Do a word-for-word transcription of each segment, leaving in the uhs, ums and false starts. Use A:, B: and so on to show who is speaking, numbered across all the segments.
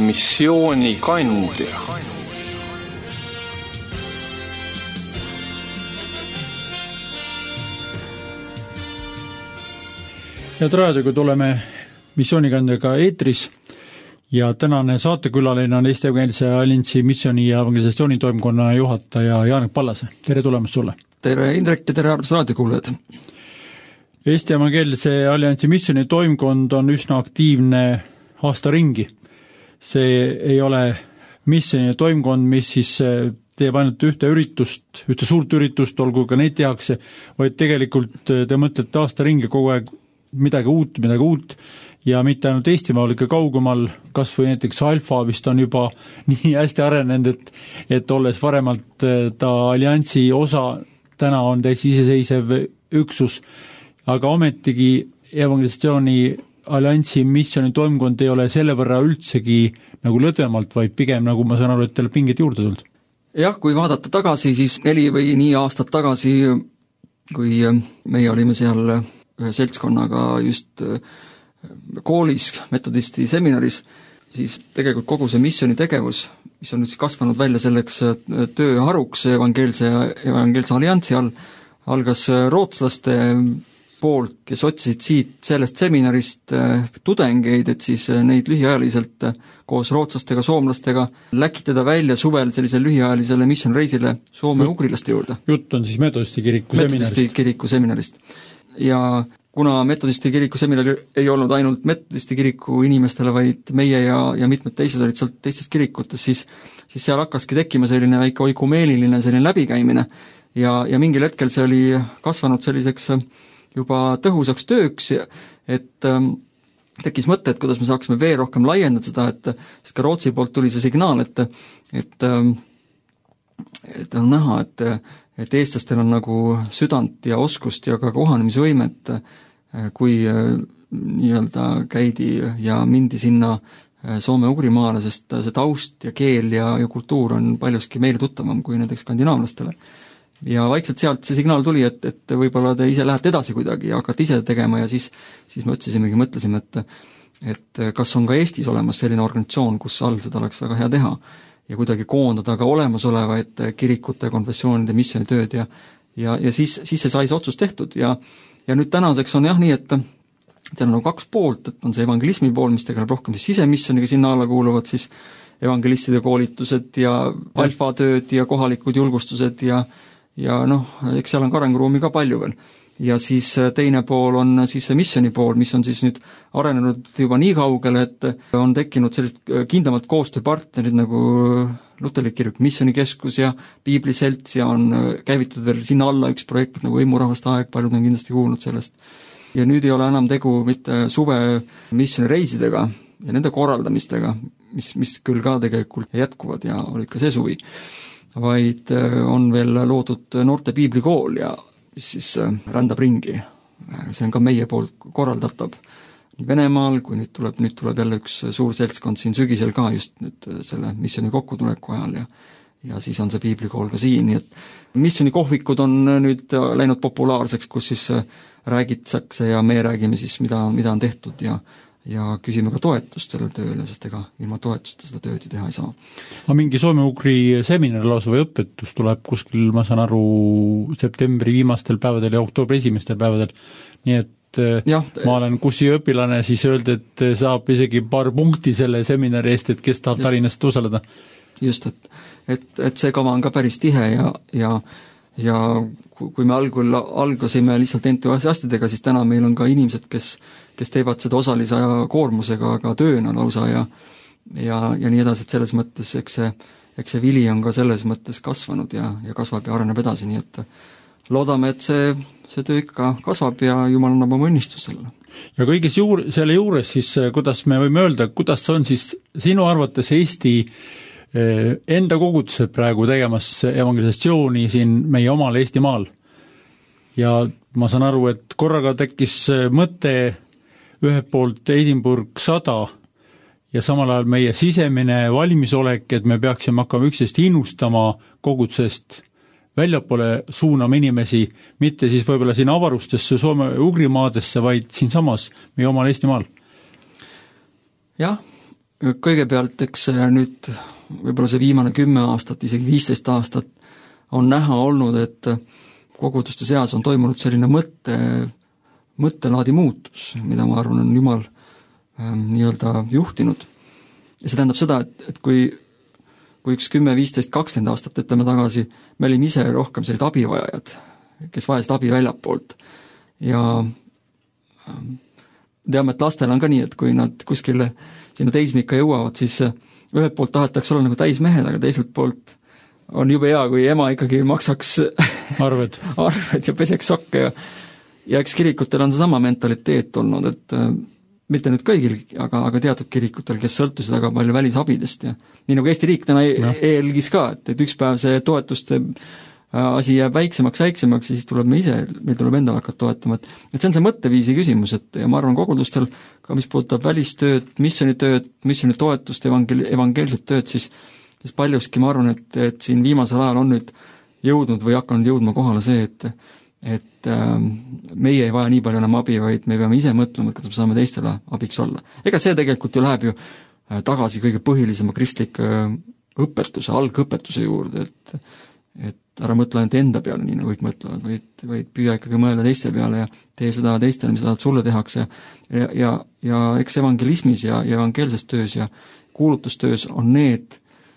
A: missioonikandja.
B: Head raadiokad, oleme missioonikandjaga eetris ja tänane saatekülaline on Eesti Evangeelse Alliansi missiooni ja evangelisatsiooni toimkonna juhataja Janek Pallase. Tere tulemast sulle!
C: Tere Indrek ja tere raadiokuulajad!
B: Eesti Evangeelse Alliansi missiooni toimkond on üsna aktiivne aasta ringi. See ei ole missiooni toimkond, mis siis teeb ainult ühte üritust, ühte suurt üritust, olgu ka neid tehakse, vaid tegelikult te mõtlete aasta ringi kogu aeg midagi uut, midagi uut ja mitte ainult Eestimaal, ikka kaugemal, kas või näiteks Alfa vist on juba nii hästi arenenud, et, et olles varemalt ta alliansi osa, täna on täis iseseisev üksus, aga ometigi evangelisatsiooni alliansi missiooni toimkond ei ole selle võrra üldsegi nagu lõdvemalt, vaid pigem, nagu ma saan aru, et teil pinged juurde tulnud.
C: Jah, kui vaadata tagasi, siis neli või nii aastat tagasi, kui meie olime seal ühe seltskonnaga just koolis, metodisti seminaris, siis tegelikult kogu see missiooni tegevus, mis on nüüd kasvanud välja selleks tööharuks evangeelse, evangeelse alliansi all, algas rootslaste poolt, kes otsisid siit sellest seminarist tudengeid, et siis neid lühiajaliselt koos rootslastega, soomlastega läkitada välja suvel sellisele lühiajalisele missioonreisile Soome-ugrilaste juurde.
B: Jutt on siis metodisti kiriku seminarist.
C: Metodisti kiriku seminarist. Ja kuna metodisti kiriku seminari ei olnud ainult metodisti kiriku inimestele, vaid meie ja, ja mitmed teised olid sealt teistest kirikutes, siis, siis seal hakkaski tekkima selline väike oikumeeliline selline läbikäimine ja, ja mingil hetkel see oli kasvanud selliseks juba tõhusaks tööks, et ähm, tekkis mõte, et kuidas me saaksime veel rohkem laiendada seda, et sest ka Rootsi poolt tuli see signaal, et, et, ähm, et on näha, et et eestlastel on nagu südant ja oskust ja ka kohanemisvõimet, kui nii-öelda käidi ja mindi sinna Soome-Ugrimaale, sest see taust ja keel ja, ja kultuur on paljuski meile tuttavam kui näiteks skandinaavlastele. Ja vaikselt sealt see signaal tuli, et, et võib-olla te ise lähete edasi kuidagi ja hakkate ise tegema ja siis, siis me otsisimegi, mõtlesime, et, et kas on ka Eestis olemas selline organisatsioon, kus all seda oleks väga hea teha ja kuidagi koondada ka olemasolevaid kirikute, konfessioonide, missioonitööd ja, ja, ja siis, siis see sai see otsus tehtud ja, ja nüüd tänaseks on jah nii, et seal on nagu kaks poolt, et on see evangelismi pool, mis tegeleb rohkem siis sisemissioniga, sinna alla kuuluvad siis evangelistide koolitused ja alfatööd ja kohalikud julgustused ja, ja noh, eks seal on ka arenguruumi ka palju veel. Ja siis teine pool on siis see missioni pool, mis on siis nüüd arenenud juba nii kaugele, et on tekkinud sellised kindlamad koostööpartnerid nagu Luterlik kirik Missioonikeskus ja Piibliselts ja on käivitatud veel sinna alla üks projekt nagu Võimurahvaste aeg, paljud on kindlasti kuulnud sellest. Ja nüüd ei ole enam tegu mitte suve missioonireisidega ja nende korraldamistega, mis, mis küll ka tegelikult jätkuvad ja olid ka see suvi, vaid on veel loodud noorte piiblikool ja mis siis rändab ringi. See on ka meie poolt korraldatav nii Venemaal, kui nüüd tuleb, nüüd tuleb jälle üks suur seltskond siin sügisel ka just nüüd selle missiooni kokkutuleku ajal ja, ja siis on see piiblikool ka siin, nii et missioonikohvikud on nüüd läinud populaarseks, kus siis räägitakse ja me räägime siis, mida, mida on tehtud ja ja küsime ka toetust sellele tööle, sest ega ilma toetusta seda tööd teha ei saa.
B: Aga mingi soome-ugri seminar lausa või õpetus tuleb kuskil, ma saan aru, septembri viimastel päevadel ja oktoobri esimestel päevadel, nii et ja, ma olen kussi õpilane, siis öelda, et saab isegi paar punkti selle seminari eest, et kes tahab just, Tallinnast osaleda.
C: Just, et, et, et see kava on ka päris tihe ja, ja ja kui me algul algasime lihtsalt entusiastidega, siis täna meil on ka inimesed, kes, kes teevad seda osalise aja koormusega ka tööna lausa ja, ja, ja nii edasi, et selles mõttes eks see, eks see vili on ka selles mõttes kasvanud ja, ja kasvab ja areneb edasi, nii et loodame, et see, see töö ikka kasvab ja Jumal annab oma õnnistus sellele.
B: Ja kõigis juur, selle juures siis, kuidas me võime öelda, kuidas on siis sinu arvates Eesti enda kogutused praegu tegemas evangelisatsiooni siin meie omal Eestimaal. Ja ma saan aru, et korraga tekkis mõte ühelt poolt Edinburgh sada ja samal ajal meie sisemine valmisolek, et me peaksime hakkama üksteist innustama kogutusest väljapoole suunama inimesi, mitte siis võib-olla siin avarustesse Soome-Ugrimaadesse, vaid siin samas meie omal Eestimaal.
C: Jah, kõigepealt, eks nüüd võib-olla see viimane kümme aastat, isegi viisteist aastat on näha olnud, et koguduste seas on toimunud selline mõtte, mõttelaadi muutus, mida ma arvan, on Jumal ähm, nii-öelda juhtinud. Ja see tähendab seda, et, et kui, kui üks kümme, viisteist, kakskümmend aastat ütleme tagasi, me olime ise rohkem sellised abivajajad, kes vajasid abi väljapoolt. Ja ähm, teame, et lastel on ka nii, et kui nad kuskile sinna teismikka jõuavad, siis ühelt poolt tahetakse olla nagu täismehed, aga teiselt poolt on jube hea, kui ema ikkagi maksaks
B: arved,
C: arved ja peseks sokke ja, ja eks kirikutel on see sama mentaliteet olnud, et äh, mitte nüüd kõigil, aga, aga teatud kirikutel, kes sõltusid väga palju välisabidest ja nii nagu Eesti riik täna no. eelgis ka, et, et üks päev see toetuste asi jääb väiksemaks, väiksemaks ja siis tuleb me ise, meil tuleb endal hakata toetama, et, et see on see mõtteviisi küsimus, et ja ma arvan kogudustel ka, mis puudutab välistööd, missionitööd, missionitoetust, evangel-, evangeelset tööd, siis, siis paljuski ma arvan, et, et siin viimasel ajal on nüüd jõudnud või hakanud jõudma kohale see, et, et äh, meie ei vaja nii palju enam abi, vaid me peame ise mõtlema, et kuidas me saame teistele abiks olla. Ega see tegelikult ju läheb ju tagasi kõige põhilisema kristlik õpetuse, algõpetuse juurde, et et ära mõtle ainult enda peale, nii nagu kõik mõtlevad, vaid, vaid püüa ikkagi mõelda teiste peale ja tee seda teistele, mis tahad sulle tehakse ja, ja, ja eks evangelismis ja, ja evangeelses töös ja kuulutustöös on need,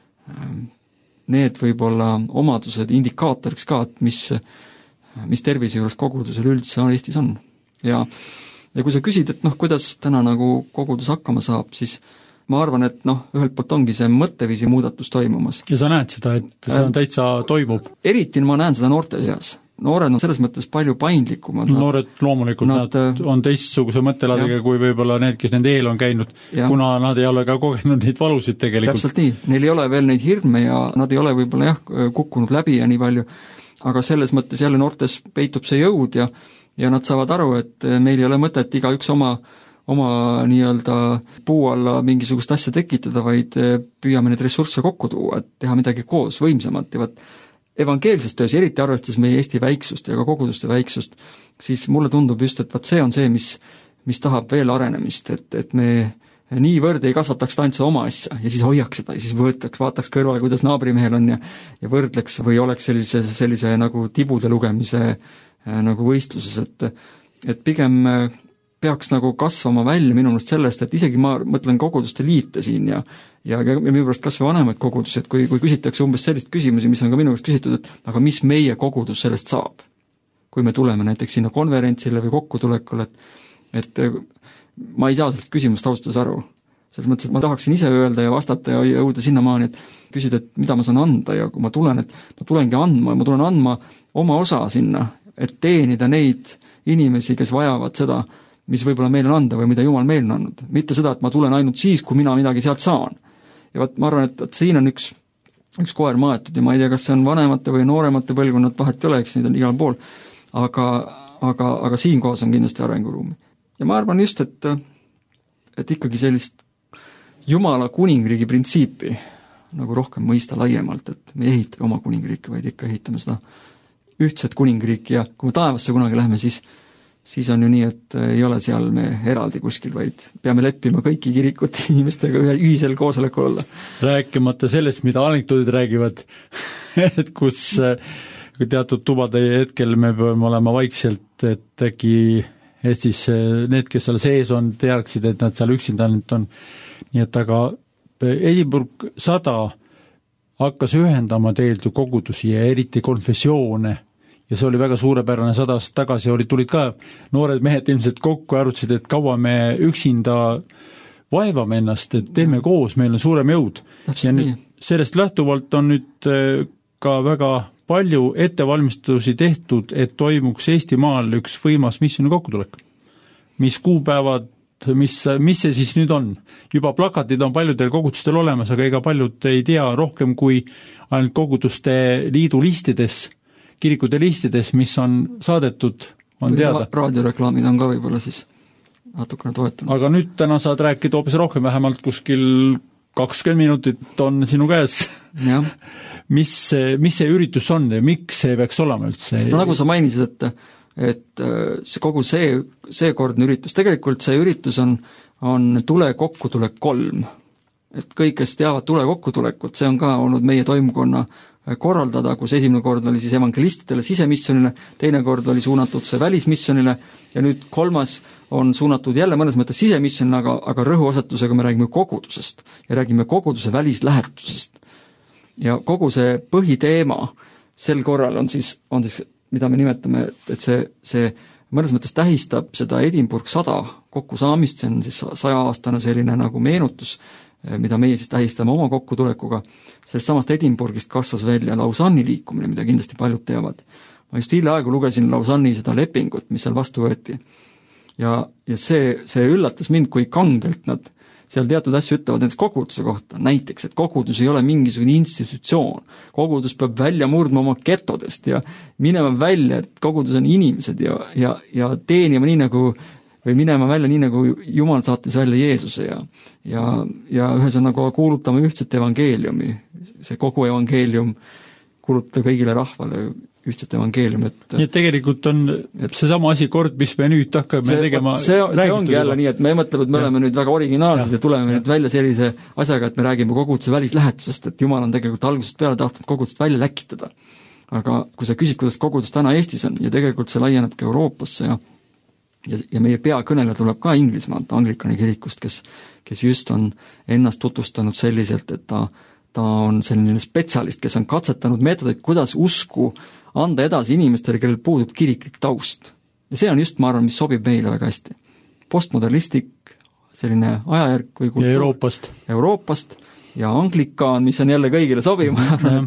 C: need võib-olla omadused indikaatoriks ka, et mis, mis tervise juures kogudusel üldse Eestis on. Ja, ja kui sa küsid, et noh, kuidas täna nagu kogudus hakkama saab, siis ma arvan, et noh, ühelt poolt ongi see mõtteviisi muudatus toimumas.
B: Ja sa näed seda, et see on täitsa toimub?
C: Eriti ma näen seda noorte seas. Noored on selles mõttes palju paindlikumad.
B: Noored loomulikult nad, nad on teistsuguse mõttelaadiga kui võib-olla need, kes nende eel on käinud, ja. Kuna nad ei ole ka kogenud neid valusid tegelikult.
C: Täpselt nii. Neil ei ole veel neid hirme ja nad ei ole võib-olla jah, kukkunud läbi ja nii palju, aga selles mõttes jälle noortes peitub see jõud ja, ja nad saavad aru, et meil ei ole mõtet iga üks oma oma nii-öelda puu alla mingisugust asja tekitada, vaid püüame neid ressursse kokku tuua, et teha midagi koos võimsamat ja võt evangeelses töös, eriti arvestades meie Eesti väiksust ja ka koguduste väiksust, siis mulle tundub just, et vaat see on see, mis, mis tahab veel arenemist, et, et me niivõrd ei kasvataks ainult seda oma asja ja siis hoiaks seda ja siis võtaks, vaataks kõrvale, kuidas naabrimehel on ja, ja võrdleks või oleks sellise, sellise nagu tibude lugemise nagu võistluses, et, et pigem peaks nagu kasvama välja minu meelest sellest, et isegi ma mõtlen koguduste liite siin ja ja, ja minu pärast kas või vanemaid kogudusi, et kui, kui küsitakse umbes sellist küsimusi, mis on ka minu käest küsitud, et aga mis meie kogudus sellest saab, kui me tuleme näiteks sinna konverentsile või kokkutulekule, et, et ma ei saa sellest küsimust austus aru. Selles mõttes, et ma tahaksin ise öelda ja vastata ja jõuda sinnamaani, et küsida, et mida ma saan anda ja kui ma tulen, et ma tulengi andma ja ma tulen andma oma osa sinna, et teenida neid inimesi, kes vajavad seda, mis võib-olla meil on anda või mida Jumal meil on andnud. Mitte seda, et ma tulen ainult siis, kui mina midagi sealt saan. Ja vaat ma arvan, et, et siin on üks, üks koer maetud ja ma ei tea, kas see on vanemate või nooremate põlvkonnad, vahet ei ole, eks neid on igal pool, aga, aga, aga siin kohas on kindlasti arenguruumi. Ja ma arvan just, et, et ikkagi sellist Jumala kuningriigi printsiipi nagu rohkem mõista laiemalt, et me ei ehita oma kuningriiki, vaid ikka ehitame seda ühtset kuningriiki ja kui me taevasse kunagi lähme, siis siis on ju nii, et ei ole seal me eraldi kuskil, vaid peame leppima kõiki kirikute inimestega ühe ühisel koosolekul olla.
B: Rääkimata sellest, mida anekdoodid räägivad, et kus teatud tubade hetkel me peame olema vaikselt, et äkki, et siis need, kes seal sees on, teaksid, et nad seal üksinda on. Nii et aga Edinburgh sada hakkas ühendama tegelikult ju kogudusi ja eriti konfessioone, ja see oli väga suurepärane, sada aastat tagasi oli, tulid ka noored mehed ilmselt kokku ja arutasid, et kaua me üksinda vaevame ennast, et teeme koos, meil on suurem jõud. Ja nüüd sellest lähtuvalt on nüüd ka väga palju ettevalmistusi tehtud, et toimuks Eestimaal üks võimas missioni kokkutulek. Mis kuupäevad, mis, mis see siis nüüd on? Juba plakatid on paljudel kogudustel olemas, aga ega paljud ei tea rohkem kui ainult koguduste liidu listides, kirikute listides, mis on saadetud, on või teada.
C: Raadioreklaamid on ka võib-olla siis natukene toetanud.
B: Aga nüüd täna saad rääkida hoopis rohkem, vähemalt kuskil kakskümmend minutit on sinu käes.
C: Ja.
B: mis, mis see üritus on ja miks see peaks olema üldse?
C: No nagu sa mainisid, et, et see, kogu see, see kordne üritus, tegelikult see üritus on, on tule kokku tule kolm. et kõik, kes teavad tule kokkutulekut, see on ka olnud meie toimkonna korraldada, kus esimene kord oli siis evangelistidele sisemissionile, teine kord oli suunatud see välismissionile ja nüüd kolmas on suunatud jälle mõnes mõttes sisemissionile, aga, aga rõhuasetusega me räägime kogudusest ja räägime koguduse välislähetusest. Ja kogu see põhiteema sel korral on siis, on siis mida me nimetame, et see, see mõnes mõttes tähistab seda Edinburgh sada kokkusaamist, see on siis sajaaastane selline nagu meenutus, mida meie siis tähistame oma kokkutulekuga. Sellest samast Edinburghist kasvas välja Lausanne'i liikumine, mida kindlasti paljud teavad. Ma just hiljaaegu lugesin Lausanne'i seda lepingut, mis seal vastu võeti. Ja, ja see, see üllatas mind, kui kangelt nad seal teatud asju ütlevad näiteks koguduse kohta. Näiteks, et kogudus ei ole mingisugune institutsioon. Kogudus peab välja murdma oma getodest ja minema välja, et kogudus on inimesed ja, ja, ja teenima nii nagu või minema välja nii, nagu Jumal saatis välja Jeesuse ja, ja, ja ühesõnaga kuulutama ühtset evangeeliumi. See kogu evangeelium kuulutada kõigile rahvale ühtset evangeelium. Et,
B: nii et tegelikult on et, see sama asi kord, mis me nüüd hakkame
C: see,
B: tegema.
C: See, see ongi jälle nii, et me mõtleme, et me ja. oleme nüüd väga originaalsed ja, ja tuleme ja. nüüd välja sellise asjaga, et me räägime koguduse välislähetusest, et Jumal on tegelikult algusest peale tahtnud kogudust välja läkitada. Aga kui sa küsid, kuidas kogudus täna Eestis on ja tegelikult see laieneb ka Euroopasse ja Ja, ja meie peakõneleja tuleb ka Inglismaalt, Anglikani kirikust, kes, kes just on ennast tutvustanud selliselt, et ta, ta on selline spetsialist, kes on katsetanud meetodeid, kuidas usku anda edasi inimestele, kellel puudub kiriklik taust. Ja see on just, ma arvan, mis sobib meile väga hästi. Postmodernistlik, selline ajajärk või kultuur.
B: Ja Euroopast.
C: Euroopast ja anglikaan, mis on jälle kõigile sobima,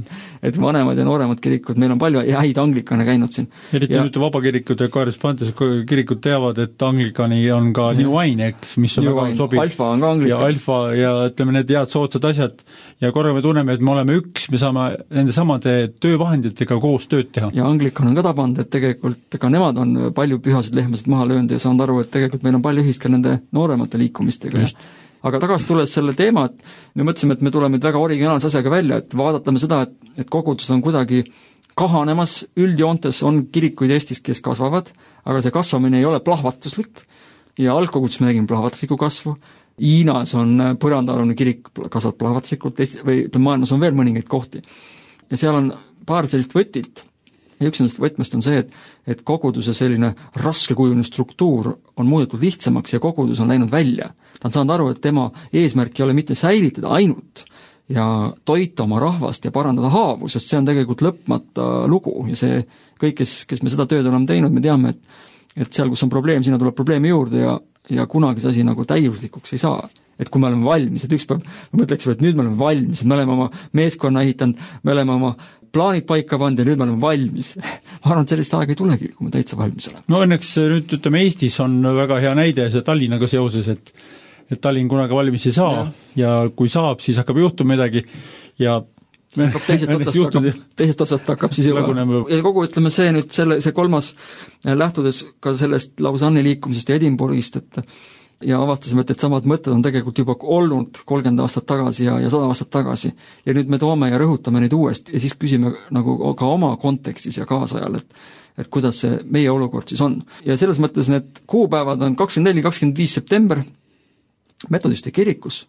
C: et vanemad ja nooremad kirikud, meil on palju häid anglikane käinud siin.
B: Eriti ja nüüd vabakirikud ja Karispantis kirikud teavad, et anglikani on ka New Wine, eks, mis on
C: New
B: väga
C: Wine.
B: sobib.
C: Alfa on ka anglikan.
B: Ja Alfa ja ütleme need head sootsad asjad ja korra me tunneme, et me oleme üks, me saame nende samade töövahenditega koos tööd teha.
C: Ja anglikan on ka tabanud, et tegelikult ka nemad on palju pühasid lehmasid maha löönud ja saanud aru, et tegelikult meil on palju ühist ka nende nooremate liikumistega. Just. Aga tagasi tulles selle teema, et me mõtlesime, et me tuleme väga originaalse asjaga välja, et vaadatame seda, et, et kogudused on kuidagi kahanemas, üldjoontes on kirikuid Eestis, kes kasvavad, aga see kasvamine ei ole plahvatuslik ja algkogudus me nägime plahvatuslikku kasvu. Hiinas on põrandaalune kirik kasvab plahvatuslikult või maailmas on veel mõningaid kohti. Ja seal on paar sellist võtit. Ja üks nendest võtmest on see, et, et koguduse selline raskekujuline struktuur on muudetud lihtsamaks ja kogudus on läinud välja. Ta on saanud aru, et tema eesmärk ei ole mitte säilitada ainult ja toita oma rahvast ja parandada haavu, sest see on tegelikult lõpmata lugu ja see kõik, kes, kes me seda tööd oleme teinud, me teame, et, et seal, kus on probleem, sinna tuleb probleemi juurde ja, ja kunagi see asi nagu täiuslikuks ei saa. Et kui me oleme valmis, et üks päev me mõtleksime, et nüüd me oleme valmis, et me oleme oma meeskonna ehitanud, me oleme oma plaanid paika pannud ja nüüd me oleme valmis. Ma arvan, et sellist aega ei tulegi, kui me täitsa valmis oleme.
B: No õnneks nüüd ütleme Eestis on väga hea näide see Tallinnaga seoses, et, et Tallinn kunagi valmis ei saa ja. ja kui saab, siis hakkab juhtuma midagi ja
C: teisest otsast, hakkab, teisest otsast hakkab siis juba ja kogu ütleme see nüüd selle, see kolmas lähtudes ka sellest Lausanne'i liikumisest ja Edinburghist, et ja avastasime, et, et samad mõtted on tegelikult juba olnud kolmkümmend aastat tagasi ja, ja sada aastat tagasi. Ja nüüd me toome ja rõhutame neid uuesti ja siis küsime nagu ka oma kontekstis ja kaasajal, et, et kuidas see meie olukord siis on. Ja selles mõttes need kuupäevad on kakskümmend neli kakskümmend viis september metodiste kirikus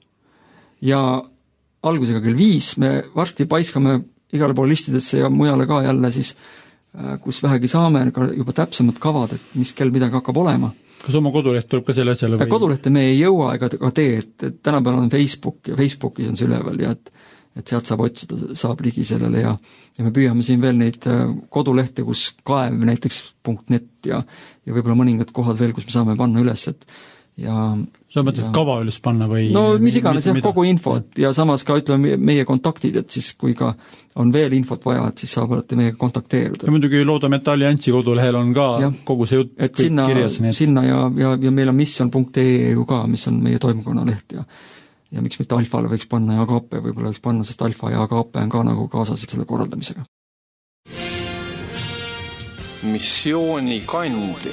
C: ja algusega kell viis me varsti paiskame igale pool listidesse ja mujale ka jälle siis, kus vähegi saame ka juba täpsemad kavad, et mis kell midagi hakkab olema.
B: Kas oma koduleht tuleb ka selle asjale? Või?
C: Kodulehte me ei jõua ega ka tee, et, et tänapäeval on Facebook ja Facebookis on see üleval ja et, et sealt saab otsida, saab ligi sellele ja, ja me püüame siin veel neid kodulehte, kus kaev näiteks .net ja, ja võib-olla mõningad kohad veel, kus me saame panna üles, et ja
B: sa mõtled ja, kava üles panna või?
C: No mis iganes, jah, kogu infot ja samas ka ütleme meie kontaktid, et siis kui ka on veel infot vaja, et siis saab alati meiega kontakteeruda.
B: Ja muidugi loodame, et Alliansi kodulehel on ka ja, kogu see jutt
C: et sinna, kirjas. Et... Sinna ja, ja, ja meil on mission punkt ee ju ka, mis on meie toimkonna leht ja, ja miks mitte Alfale võiks panna ja Agape võib-olla võiks panna, sest Alfa ja Agape on ka nagu kaasas selle korraldamisega.
A: Missiooni kandja.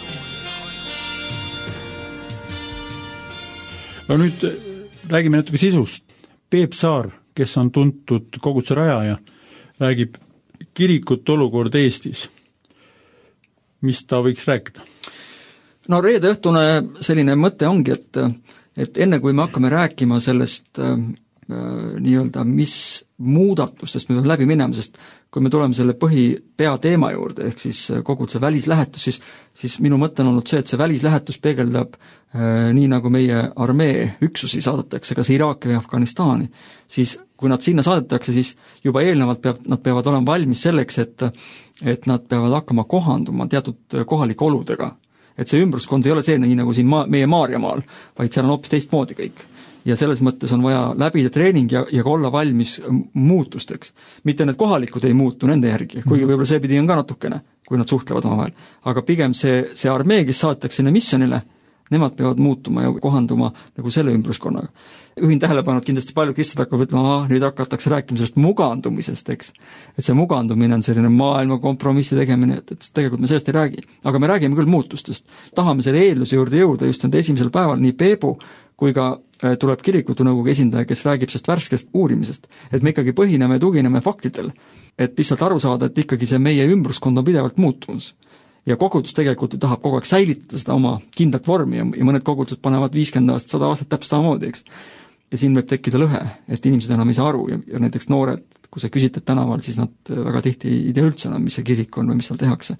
B: No nüüd räägime natuke sisust. Peep Saar, kes on tuntud koguduse rajaja, räägib kirikut olukord Eestis. Mis ta võiks rääkida?
C: no reede õhtune selline mõte ongi, et, et enne kui me hakkame rääkima sellest äh, nii-öelda, mis muudatustest me peame läbi minema, sest kui me tuleme selle põhi peateema juurde, ehk siis kogu see välislähetus, siis, siis minu mõte on olnud see, et see välislähetus peegeldab äh, nii nagu meie armee üksusi saadetakse kas Iraaki või Afganistani, siis kui nad sinna saadetakse, siis juba eelnevalt peab, nad peavad olema valmis selleks, et, et nad peavad hakkama kohanduma teatud kohalike oludega. Et see ümbruskond ei ole see nii nagu siin maa, meie Maarjamaal, vaid seal on hoopis teistmoodi kõik. Ja selles mõttes on vaja läbida treening ja, ja ka olla valmis muutusteks. Mitte need kohalikud ei muutu nende järgi, kuigi võib-olla see pidi on ka natukene, kui nad suhtlevad omavahel. Aga pigem see, see armee, kes saadetakse sinna missionile, nemad peavad muutuma ja kohanduma nagu selle ümbruskonnaga. Ühin tähelepanu, et kindlasti palju kristid hakkavad ütlema, ah, nüüd hakatakse rääkima sellest mugandumisest, eks. Et see mugandumine on selline maailma kompromissi tegemine, et, et tegelikult me sellest ei räägi. Aga me räägime küll muutustest. Tahame selle eelduse juurde jõuda just nüüd esimesel päeval nii Peebu kui ka tuleb kirikutu nõukogu esindaja, kes räägib sellest värskest uurimisest. Et me ikkagi põhineme ja tugineme faktidel. Et lihtsalt aru saada, et ikkagi see meie ümbruskond on pidevalt muutumus. Ja kogudus tegelikult tahab kogu aeg säilitada seda oma kindlat vormi ja mõned kogudused panevad viiskümmend aastat, sada aastat täpselt samamoodi, eks. Ja siin võib tekkida lõhe, et inimesed enam ei saa aru ja, ja näiteks noored, kui sa küsitad tänaval, siis nad väga tihti ei tea üldse enam, mis see kirik on või mis seal tehakse.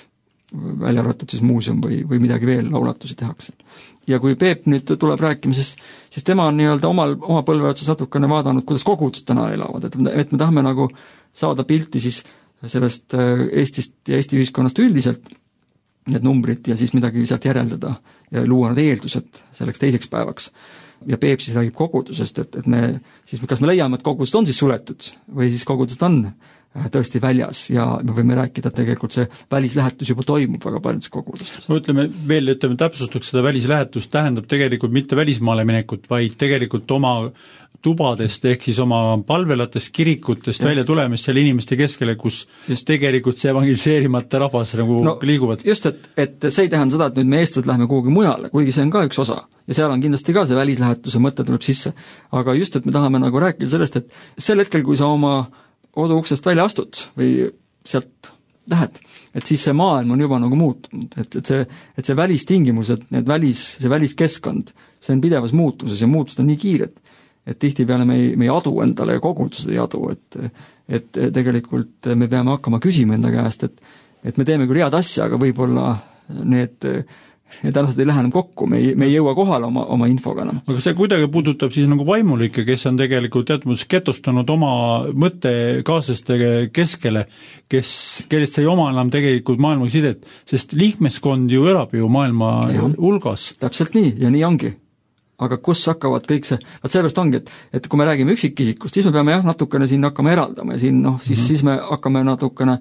C: Välja arvatud siis muuseum või, või midagi veel, laulatusi tehakse. Ja kui Peep nüüd tuleb rääkima, siis, siis tema on nii-öelda omal, oma põlve otsas natukene vaadanud, kuidas kogudused täna elavad, et, et me tahame nagu saada pilti siis sellest Eestist ja Eesti ühiskonnast üldiselt, need numbrid ja siis midagi sealt järeldada ja luua need eeldused selleks teiseks päevaks. Ja Peep siis räägib kogudusest, et, et me, siis kas me leiame, et kogudused on siis suletud või siis kogudused on tõesti väljas ja me võime rääkida, et tegelikult see välislähetus juba toimub väga paljudes kogudustes.
B: No ütleme veel, ütleme täpsustaks seda välislähetust tähendab tegelikult mitte välismaale minekut, vaid tegelikult oma tubadest ehk siis oma palvelatest, kirikutest ja. Välja tulemist selle inimeste keskele, kus just. Tegelikult see evangeliseerimata rahvas nagu no, liiguvad.
C: Just, et, et see ei tähenda seda, et nüüd me eestlased läheme kuhugi mujale, kuigi see on ka üks osa ja seal on kindlasti ka see välislähetuse mõte tuleb sisse, aga just, et me tahame nagu rääkida sellest, et sel hetkel, kui sa oma kodu uksest välja astud või sealt lähed, et siis see maailm on juba nagu muutunud, et, et see, et see välistingimused, need välis, see väliskeskkond, see on pidevas muutuses ja muutused on nii kiired, et tihtipeale me ei, me ei adu endale ja kogudused ei adu, et, et tegelikult me peame hakkama küsima enda käest, et, et me teeme küll head asja, aga võib-olla need Need tänased ei lähe enam kokku, me ei, me ei jõua kohale oma, oma infoga enam.
B: Aga see kuidagi puudutab siis nagu vaimulikke, kes on tegelikult teatud mõttes ketostanud oma mõttekaaslaste keskele, kes, kellest ei oma enam tegelikult maailma sidet, sest liikmeskond ju elab ju maailma ja, hulgas.
C: Täpselt nii ja nii ongi. Aga kus hakkavad kõik see, vaat sellepärast ongi, et, et kui me räägime üksikisikust, siis me peame jah, natukene siin hakkama eraldama ja siin noh, siis, mm-hmm. siis me hakkame natukene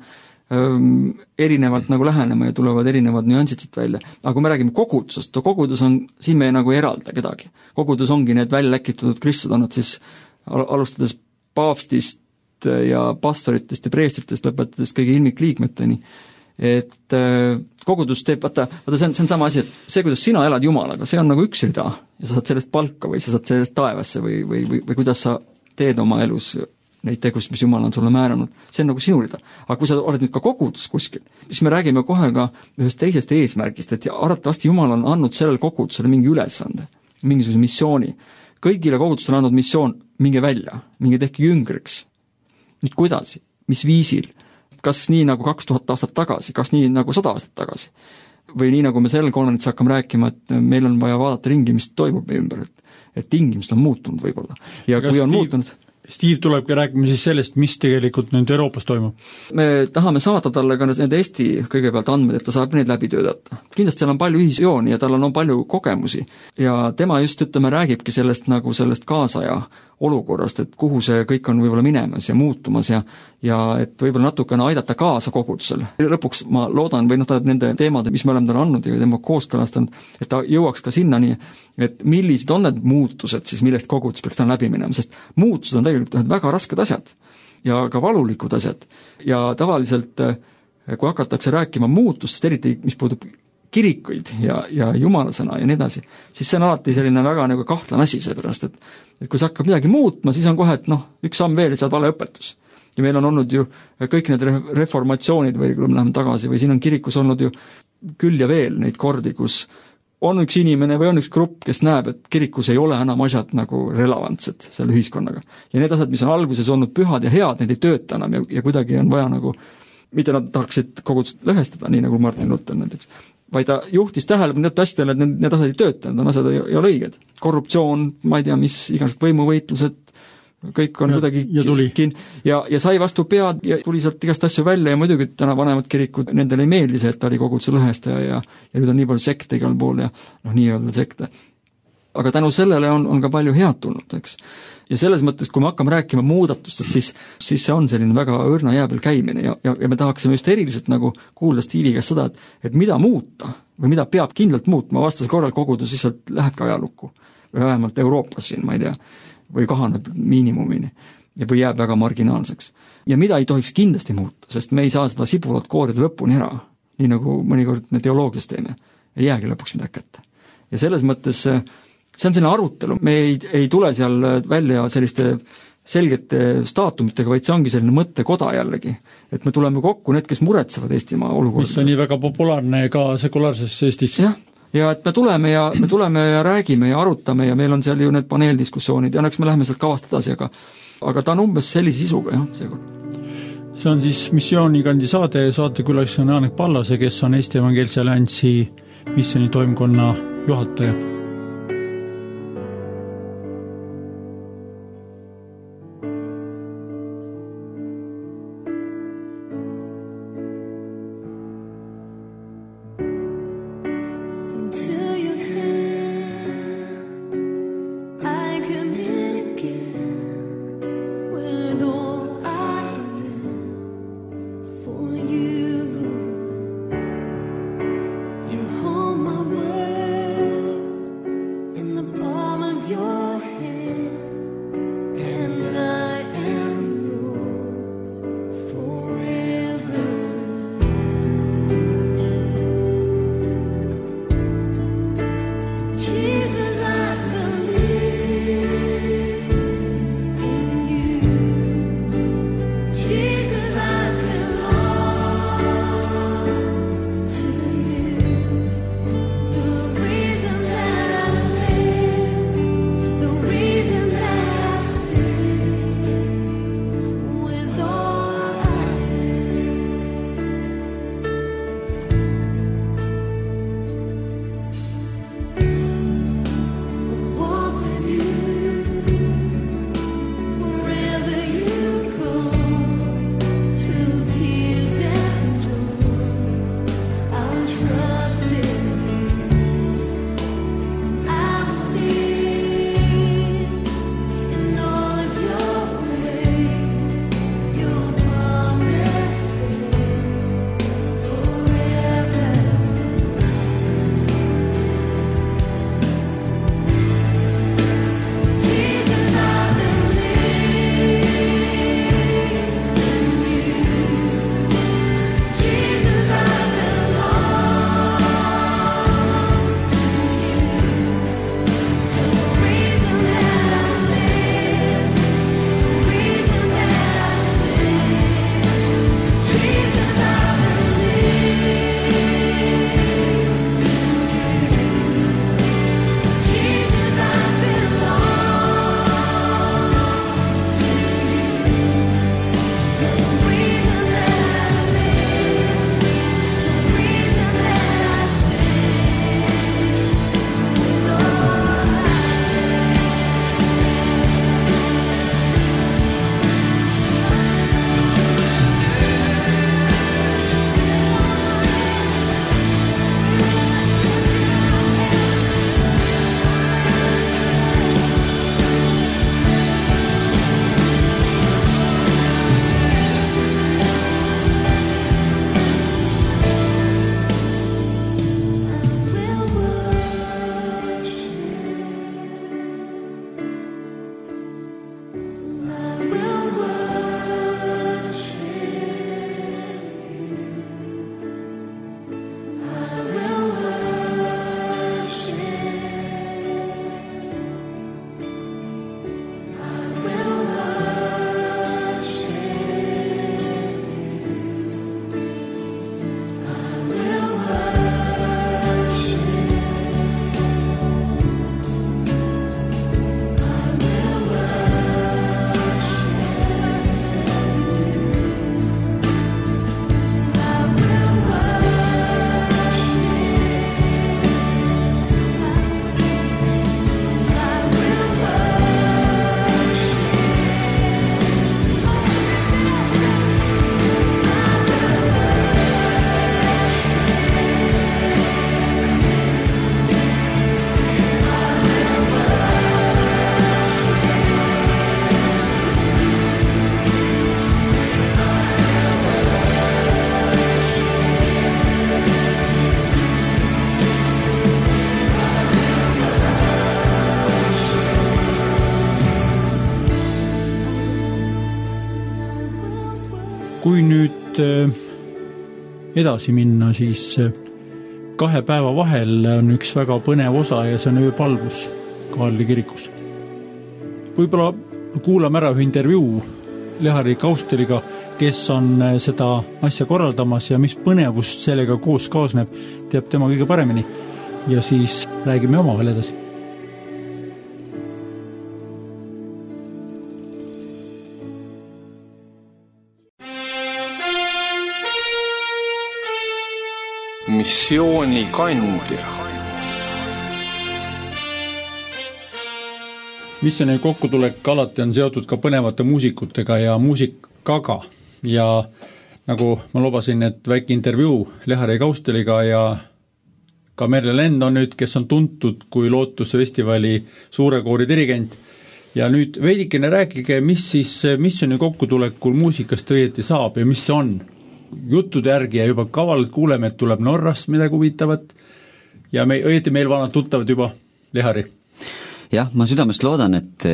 C: erinevalt nagu lähenema ja tulevad erinevad nüansid siit välja. Aga kui me räägime kogudusest, to kogudus on, siin me nagu ei eralda kedagi. Kogudus ongi need välja läkitatud kristud, on nad siis alustades paavstist ja pastoritest ja preestritest, lõpetades kõige ilmikliikmeteni. Et kogudus teeb, vaata, vaata see on, see on sama asi, et see, kuidas sina elad Jumalaga, see on nagu üks rida ja sa saad sellest palka või sa saad sellest taevasse või, või, või, või kuidas sa teed oma elus neid tegusid, mis Jumal on sulle määranud, see on nagu sinu rida. Aga kui sa oled nüüd ka kogudus kuskil, siis me räägime kohe ka ühest teisest eesmärgist, et arvatavasti Jumal on andnud sellel kogudusele mingi ülesande, mingisuguse missiooni. Kõigile kogudustele on andnud missioon, minge välja, minge tehke jüngriks. Nüüd kuidas, mis viisil, kas nii nagu kaks tuhat aastat tagasi, kas nii nagu sada aastat tagasi, või nii nagu me sellel konverentsil hakkame rääkima, et meil on vaja vaadata ringi, mis toimub meie ümber, et, et tingimused on muutunud võib-olla. Ja kui on Steve... muutunud
B: Steve tulebki rääkima siis sellest, mis tegelikult nüüd Euroopas toimub.
C: Me tahame saada talle ka need Eesti kõigepealt andmed, et ta saab neid läbi töötada. Kindlasti seal on palju ühisjooni ja tal on palju kogemusi ja tema just, ütleme, räägibki sellest nagu sellest kaasaja olukorrast, et kuhu see kõik on võib-olla minemas ja muutumas ja, ja et võib-olla natukene aidata kaasa kogudusel. Lõpuks ma loodan, või noh, ta nende teemade, mis me oleme talle andnud ja tema kooskõlastanud, et ta jõuaks ka sinnani, et millised on need muutused siis, millest kogudus peaks täna läbi minema, sest muutused on tegelikult ühed väga rasked asjad ja ka valulikud asjad. Ja tavaliselt, kui hakatakse rääkima muutustest, eriti mis puudub kirikuid ja, ja jumalasõna ja nii edasi, siis see on alati selline väga nagu kahtlan asi, seepärast, et, et kui sa hakkab midagi muutma, siis on kohe, et noh, üks samm veel ja saad vale õpetus. Ja meil on olnud ju kõik need reformatsioonid või kui me läheme tagasi või siin on kirikus olnud ju küll ja veel neid kordi, kus on üks inimene või on üks grupp, kes näeb, et kirikus ei ole enam asjad nagu relevantsed selle ühiskonnaga. Ja need asjad, mis on alguses olnud pühad ja head, need ei tööta enam ja, ja kuidagi on vaja nagu, mitte nad tahaksid kogudust lõhestada, nii nagu Martin Luther näiteks, vaid ta juhtis tähelepanu need asjadele, et need, need asjad ei tööta, need on asjad ei, ei ole õiged. Korruptsioon, ma ei tea, mis iganes võimuvõitlused, kõik on
B: ja,
C: kuidagi
B: ja,
C: kin, ja, ja sai vastu pead ja tuli sealt igast asju välja ja muidugi täna vanemad kirikud, nendele ei meeldi see, et ta oli koguduse lõhestaja ja, ja nüüd on nii palju sekte igal pool ja noh, nii-öelda sekte. Aga tänu sellele on, on ka palju head tulnud, eks. Ja selles mõttes, kui me hakkame rääkima muudatustest, siis, siis see on selline väga õrna jää peal käimine ja, ja, ja me tahaksime just eriliselt nagu kuulda Stiivi käest seda, et, et mida muuta või mida peab kindlalt muutma, vastas korral kogudus lihtsalt lähebki ajalukku või vähemalt Euroopas siin, ma ei tea, või kahaneb miinimumini ja või jääb väga marginaalseks. Ja mida ei tohiks kindlasti muuta, sest me ei saa seda sibulat koorida lõpuni ära, nii nagu mõnikord me teoloogias teeme, ei jäägi lõpuks midagi kätte. Ja selles mõttes see on selline arutelu, me ei, ei tule seal välja selliste selgete staatumitega, vaid see ongi selline mõttekoda jällegi, et me tuleme kokku need, kes muretsevad Eestimaa olukorda.
B: Mis on nii väga populaarne ka sekulaarses Eestis.
C: Jah, ja et me tuleme ja me tuleme ja räägime ja arutame ja meil on seal ju need paneeldiskussioonid ja õnneks me läheme sealt kavast edasi, aga, aga ta on umbes sellise sisuga, jah, seekord.
B: See on siis Missioonikandi saade, saatekülaks on Janek Pallase, kes on Eesti Evangeelse Alliansi missiooni toimkonna juhataja.
D: You hold my world
B: nüüd edasi minna, siis kahe päeva vahel on üks väga põnev osa ja see on ööpalvus Kaarli kirikus. Võib-olla kuulame ära ühe intervjuu Lehari Kausteliga, kes on seda asja korraldamas ja mis põnevust sellega koos kaasneb, teab tema kõige paremini. Ja siis räägime omavahel edasi.
A: Missioonikandja.
B: Missioni kokkutulek alati on seotud ka põnevate muusikutega ja muusikaga ja nagu ma lubasin, et väike intervjuu Lehari Kausteliga ja ka Merle Lend on nüüd, kes on tuntud kui Lootusfestivali suure koori dirigent ja nüüd veidikene rääkige, mis siis Missioni kokkutulekul muusikast õieti saab ja mis see on. Juttude järgi ja juba kavalalt kuuleme, et tuleb Norrast midagi huvitavat ja me, õieti meil vanad tuttavad juba Lehari.
D: Jah, ma südamest loodan, et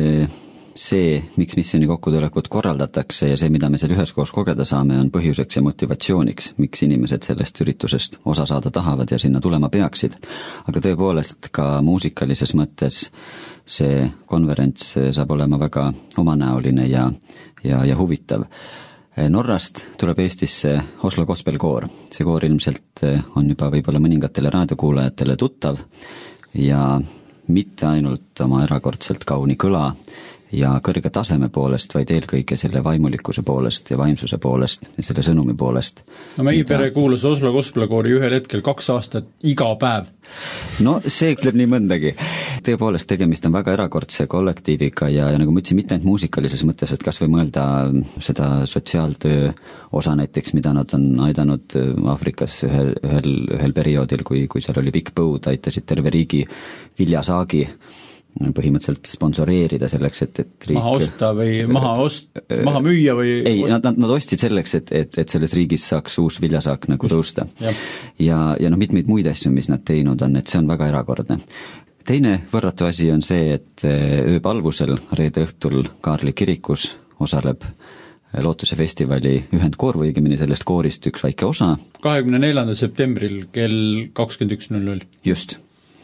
D: see, miks Missioni kokkutulekut korraldatakse ja see, mida me seal üheskoos kogeda saame, on põhjuseks ja motivatsiooniks, miks inimesed sellest üritusest osa saada tahavad ja sinna tulema peaksid. Aga tõepoolest ka muusikalises mõttes see konverents saab olema väga omanäoline ja, ja, ja huvitav. Norrast tuleb Eestisse Oslo Gospelkoor. See koor ilmselt on juba võib-olla mõningatele raadiokuulajatele tuttav ja mitte ainult oma erakordselt kauni kõla ja kõrge taseme poolest, vaid eelkõige selle vaimulikkuse poolest ja vaimsuse poolest ja selle sõnumi poolest.
B: No meie mida... pere kuulas Oslo Gospelkoori ühel hetkel kaks aastat iga päev.
D: No see ütleb nii mõndagi. Tõepoolest tegemist on väga erakordse kollektiiviga ja, ja nagu ma ütlesin, mitte ainult muusikalises mõttes, et kas või mõelda seda sotsiaaltöö osa näiteks, mida nad on aidanud Afrikas ühel, ühel, ühel perioodil, kui, kui seal oli pikk põud, aitasid terve riigi viljasaagi põhimõtteliselt sponsoreerida selleks, et, et riik...
B: Maha osta või maha, ost, maha müüa või...
D: Ei, nad, nad ostsid selleks, et, et, et selles riigis saaks uus viljasaak nagu tõusta. Ja, ja, ja no mitmeid muid asju, mis nad teinud on, et see on väga erakordne. Teine võrratu asi on see, et ööpalvusel reede õhtul Kaarli kirikus osaleb Lootuse festivali ühendkoor või õigemini sellest koorist üks väike osa.
B: kahekümne neljandal septembril kell kakskümmend üks null null.
D: Just.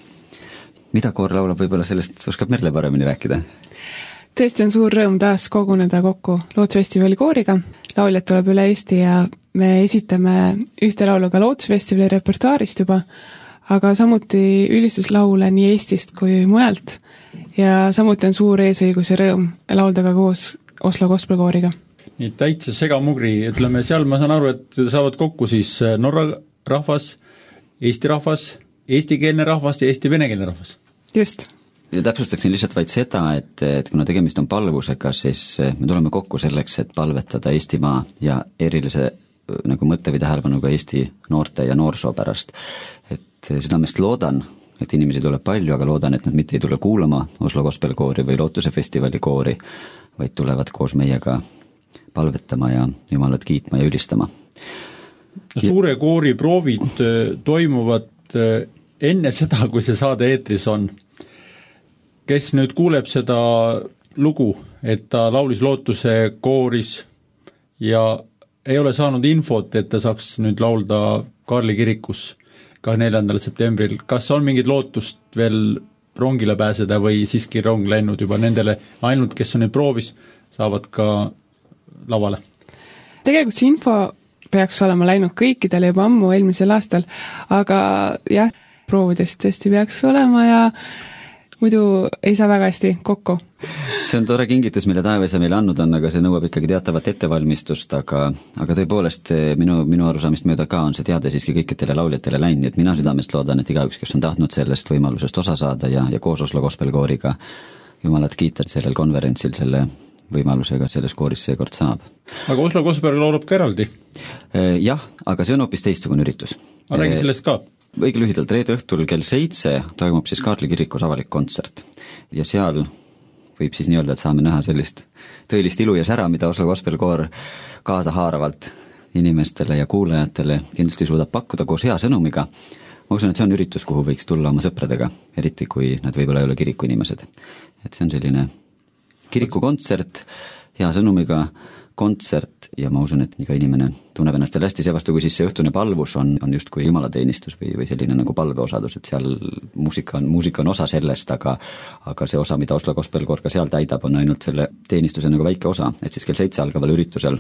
D: Mida koor laulab, võib-olla sellest oskab Merle paremini rääkida?
E: Tõesti on suur rõõm taas koguneda kokku Lootusfestivali kooriga. Lauljad tuleb üle Eesti ja me esitame ühte laulu ka Lootusfestivali repertuaarist juba, aga samuti ülistuslaule nii Eestist kui mujalt ja samuti on suur eesõigus ja rõõm laulda ka koos Oslo Gospelkooriga.
B: Nii täitsa segamugri, ütleme seal ma saan aru, et saavad kokku siis Norra rahvas, Eesti rahvas, eestikeelne rahvas ja eesti-venekeelne rahvas.
E: Just.
D: Ja täpsustaksin lihtsalt vaid seda, et, et kuna tegemist on palvusega, siis me tuleme kokku selleks, et palvetada Eestimaa ja erilise nagu mõtte või tähelepanuga Eesti noorte ja noorsoo pärast. Et südamest loodan, et inimesi tuleb palju, aga loodan, et nad mitte ei tule kuulama Oslo Gospelkoori või Lootuse festivali koori, vaid tulevad koos meiega palvetama ja Jumalat kiitma ja ülistama.
B: Suure koori proovid toimuvad enne seda, kui see saade eetris on. Kes nüüd kuuleb seda lugu, et ta laulis Lootuse kooris ja ei ole saanud infot, et ta saaks nüüd laulda Kaarli kirikus kahekümne neljandal septembril. Kas on mingid lootust veel rongile pääseda või siiski rong läinud juba nendele ainult, kes on neid proovis, saavad ka lavale?
E: Tegelikult see info peaks olema läinud kõikidele juba ammu eelmisel aastal, aga jah, proovidest tõesti peaks olema ja muidu ei saa väga hästi kokku.
D: See on tore kingitus, mille taevesa meile andnud on, aga see nõuab ikkagi teatavat ettevalmistust, aga, aga tõepoolest minu, minu arusaamist mööda ka on see teade siiski kõikidele lauljatele läinud, et mina südamest loodan, et igaüks, kes on tahtnud sellest võimalusest osa saada ja, ja koos Oslo Gospelkooriga Jumalat kiita sellel konverentsil selle võimalusega, et selles kooris seekord saab.
B: Aga Oslo Gospel laulab ka eraldi?
D: Jah, aga see on hoopis teistsugune üritus.
B: Ma räägin sellest ka.
D: Õige lühidalt, reede õhtul kell seitse toimub siis Kaarli kirikus avalik kontsert ja seal võib siis nii öelda, et saame näha sellist tõelist ilu ja sära, mida Oslo Gospelkoor kaasa haaravalt inimestele ja kuulajatele kindlasti suudab pakkuda koos hea sõnumiga. Ma usun, et see on üritus, kuhu võiks tulla oma sõpradega, eriti kui nad võib-olla ei ole kiriku inimesed. Et see on selline kirikukontsert hea sõnumiga, kontsert ja ma usun, et iga inimene tunneb ennast veel hästi, seevastu kui siis see õhtune palvus on, on just kui jumalateenistus või, või selline nagu palveosadus, et seal muusika on, muusika on osa sellest, aga aga see osa, mida Oslo Gospelkoor ka seal täidab, on ainult selle teenistuse nagu väike osa, et siis kell seitse algaval üritusel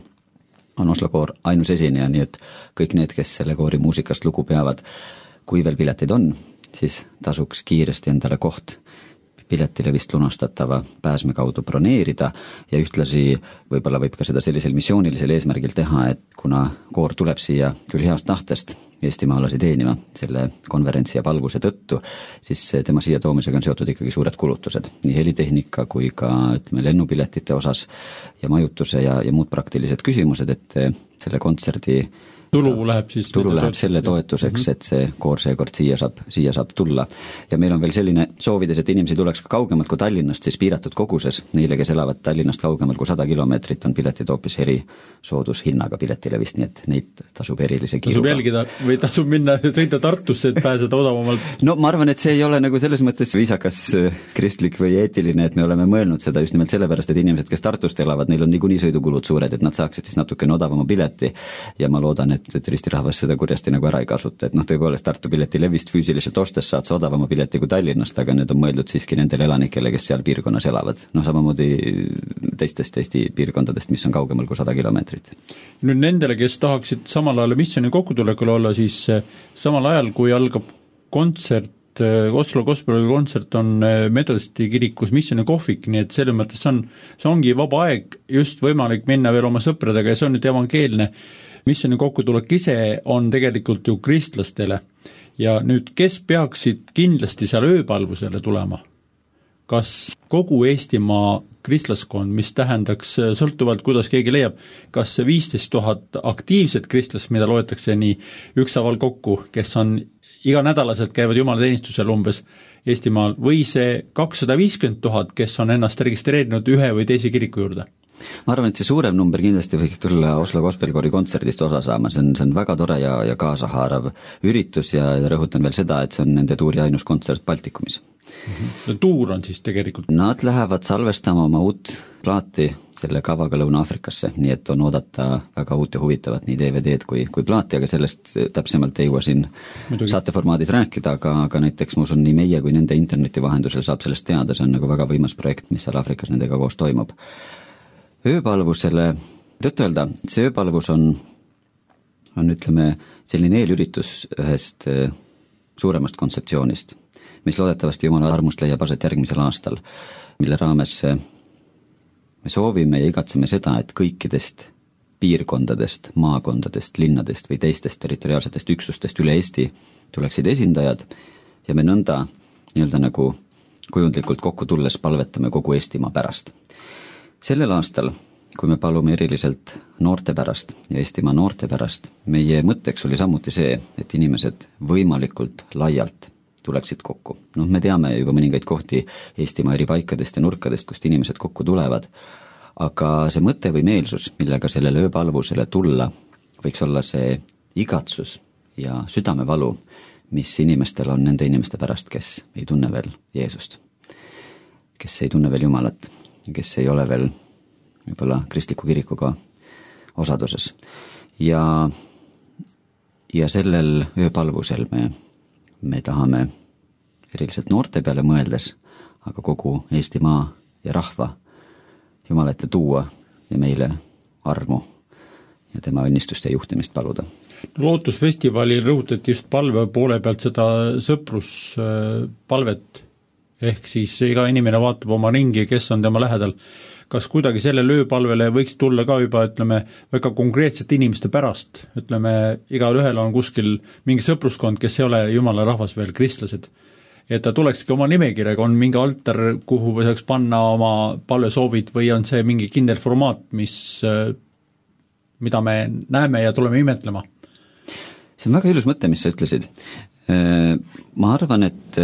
D: on Oslo koor ainus esineja, nii et kõik need, kes selle koori muusikast lugu peavad, kui veel piletid on, siis tasuks kiiresti endale koht piletile vist lunastatava pääsme kaudu broneerida ja ühtlasi võib-olla võib ka seda sellisel missioonilisel eesmärgil teha, et kuna koor tuleb siia küll heast tahtest eestimaalasi teenima selle konverentsi ja palvuse tõttu, siis tema siia toomisega on seotud ikkagi suured kulutused, nii helitehnika kui ka ütleme lennupiletite osas ja majutuse ja, ja muud praktilised küsimused, et selle kontserdi
B: tulu läheb siis
D: tulu läheb selle toetuseks, et see koor seekord siia saab, siia saab tulla. Ja meil on veel selline soovides, et inimesi tuleks ka kaugemalt kui Tallinnast, siis piiratud koguses. Neile, kes elavad Tallinnast kaugemalt kui sada kilomeetrit, on piletid hoopis eri soodushinnaga piletile vist, nii et neid tasub erilise kiiruga.
B: Tasub jälgida või tasub minna sõita Tartusse, et pääseda odavamalt?
D: No ma arvan, et see ei ole nagu selles mõttes viisakas kristlik või eetiline, et me oleme mõelnud seda just nimelt sellepärast, et inimesed, kes Tartust elavad, neil on niikuinii sõidukulud suured, et nad saaksid siis natukene odavama pileti ja ma loodan, et et ristirahvas seda kurjasti nagu ära ei kasuta, et noh, tõepoolest Tartu pileti levist füüsiliselt ostes saad sa odavama pileti kui Tallinnast, aga need on mõeldud siiski nendele elanikele, kes seal piirkonnas elavad. Noh, samamoodi teistest Eesti piirkondadest, mis on kaugemal kui sada kilomeetrit.
B: Nüüd nendele, kes tahaksid samal ajal missiooni kokkutulekul olla, siis samal ajal, kui algab kontsert, Oslo Gospeli kontsert on Metodisti kirikus missiooni kohvik, nii et selles mõttes on, see ongi vaba aeg just võimalik minna veel oma sõpradega ja see on nüüd evangeelne. Missiooni kokkutulek ise on tegelikult ju kristlastele ja nüüd kes peaksid kindlasti seal ööpalvusele tulema? Kas kogu Eestimaa kristlaskond, mis tähendaks sõltuvalt, kuidas keegi leiab, kas viisteist tuhat aktiivset kristlast, mida loetakse nii üksaval kokku, kes on iga nädalaselt käivad jumalateenistusel umbes Eestimaal, või see kakssada viiskümmend tuhat, kes on ennast registreerinud ühe või teise kiriku juurde?
D: Ma arvan, et see suurem number kindlasti võiks tulla Oslo Gospelkoori kontserdist osa saama, see on, see on väga tore ja, ja kaasahaarav üritus ja, ja rõhutan veel seda, et see on nende tuuri ainus kontsert Baltikumis.
B: Mm-hmm. Tuur on siis tegelikult?
D: Nad lähevad salvestama oma uut plaati selle kavaga Lõuna-Afrikasse, nii et on oodata väga uut ja huvitavat nii D V D-d kui, kui plaati, aga sellest täpsemalt ei jõua siin Muidugi. Saateformaadis rääkida, aga, aga näiteks ma usun nii meie kui nende interneti vahendusel saab sellest teada, see on nagu väga võimas projekt, mis seal Afrikas nendega koos toimub. Ööpalvusele, tõtt öelda, see ööpalvus on, on ütleme, selline eelüritus ühest suuremast kontseptsioonist, mis loodetavasti Jumala armust leiab aset järgmisel aastal, mille raames me soovime ja igatseme seda, et kõikidest piirkondadest, maakondadest, linnadest või teistest territoriaalsetest üksustest üle Eesti tuleksid esindajad ja me nõnda nii-öelda nagu kujundlikult kokku tulles palvetame kogu Eestimaa pärast. Sellel aastal, kui me palume eriliselt noorte pärast ja Eestimaa noorte pärast, meie mõtteks oli samuti see, et inimesed võimalikult laialt tuleksid kokku. No me teame juba mõningaid kohti Eestimaa eri paikadest ja nurkadest, kust inimesed kokku tulevad, aga see mõte või meelsus, millega sellele ööpalvusele tulla, võiks olla see igatsus ja südamevalu, mis inimestel on nende inimeste pärast, kes ei tunne veel Jeesust, kes ei tunne veel Jumalat, kes ei ole veel võib-olla kristliku kirikuga osaduses. Ja, ja sellel ööpalvusel me, me tahame eriliselt noorte peale mõeldes, aga kogu Eestimaa ja rahva Jumala ette tuua ja meile armu ja tema õnnistuste juhtimist paluda.
B: Lootusfestivalil rõhutati just palve poole pealt seda sõpruspalvet, ehk siis iga inimene vaatab oma ringi, kes on tema lähedal. Kas kuidagi selle ööpalvele võiks tulla ka juba, ütleme, väga konkreetsete inimeste pärast, ütleme, igal ühel on kuskil mingi sõpruskond, kes ei ole Jumala rahvas veel kristlased. Et ta tulekski oma nimekirjaga, on mingi altar, kuhu saaks panna oma palvesoovid või on see mingi kindel formaat, mis, mida me näeme ja tuleme imetlema?
D: See on väga ilus mõte, mis sa ütlesid. Ma arvan, et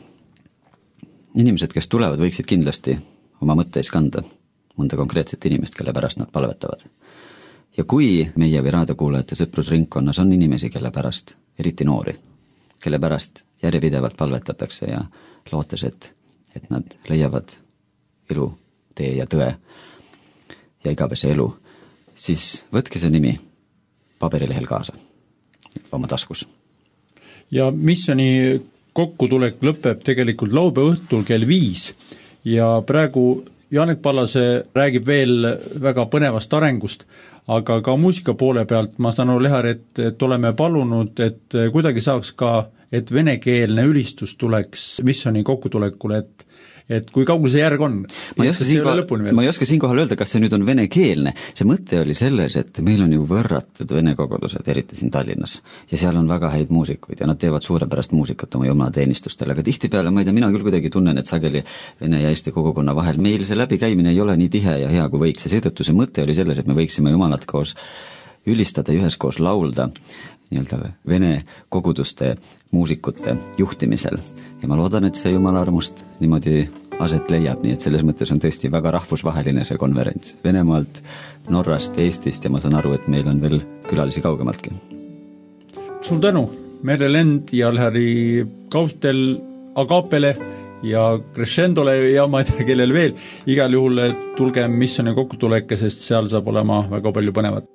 D: inimesed, kes tulevad, võiksid kindlasti oma mõtteis kanda mõnda konkreetset inimest, kelle pärast nad palvetavad. Ja kui meie või raadiokuulajate sõprusringkonnas on inimesi, kelle pärast, eriti noori, kelle pärast järjepidevalt palvetatakse ja lootes, et, et nad leiavad elu, tee ja tõe ja igavese elu, siis võtke see nimi paberilehel kaasa oma taskus.
B: Ja Missioni kokkutulek lõpeb tegelikult laupäeva õhtul kell viis ja praegu Janek Pallase räägib veel väga põnevast arengust, aga ka muusika poole pealt ma saan aru, Lehar, et, et oleme palunud, et kuidagi saaks ka, et venekeelne ülistus tuleks Missioni kokkutulekule, et et kui kaugel see järg on?
D: Ma ei, oska siinkohal, ma ei oska siinkohal öelda, kas see nüüd on venekeelne. See mõte oli selles, et meil on ju võrratud vene kogudused, eriti siin Tallinnas. Ja seal on väga häid muusikuid ja nad teevad suurepärast muusikat oma jumalateenistustele. Aga tihtipeale, ma ei tea, mina küll kuidagi tunnen, et sageli vene ja eesti kogukonna vahel meil see läbikäimine ei ole nii tihe ja hea kui võiks. Ja seetõttu see mõte oli selles, et me võiksime jumalat koos ülistada, üheskoos laulda nii-öelda vene koguduste muusikute juhtimisel. Ja ma loodan, et see jumala armust niimoodi aset leiab, nii et selles mõttes on tõesti väga rahvusvaheline see konverents. Venemaalt, Norrast, Eestist ja ma saan aru, et meil on veel külalisi kaugemaltki.
B: Suur tänu, Merle Lend ja Lehari Kaustel Agapele ja Crescendole ja ma ei tea, kellel veel. Igal juhul tulge Missioni kokkutuleke, sest seal saab olema väga palju põnevat.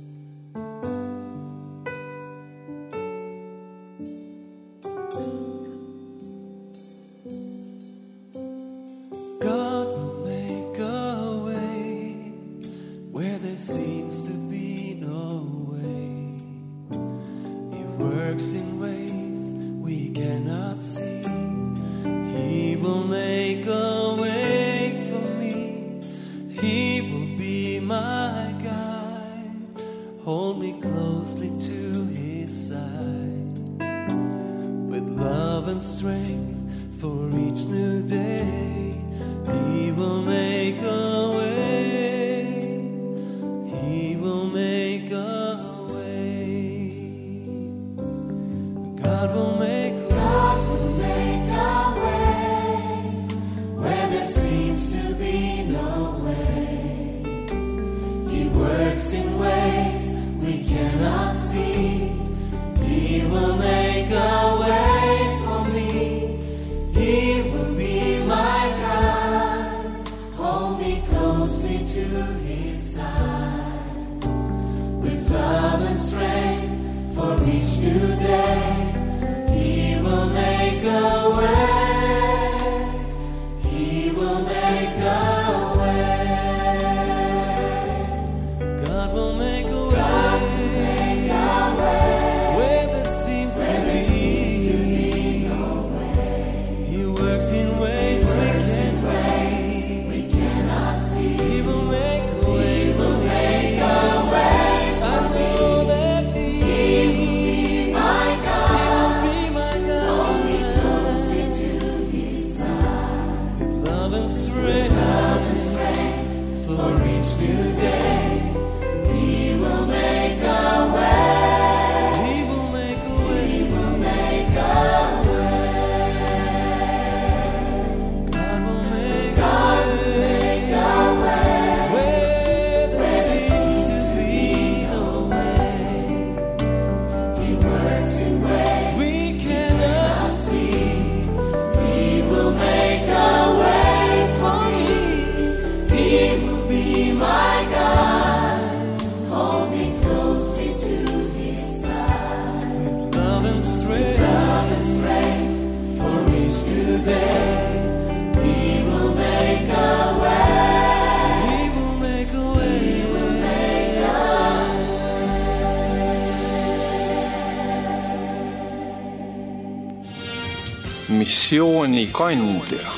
A: Missiooni kandja.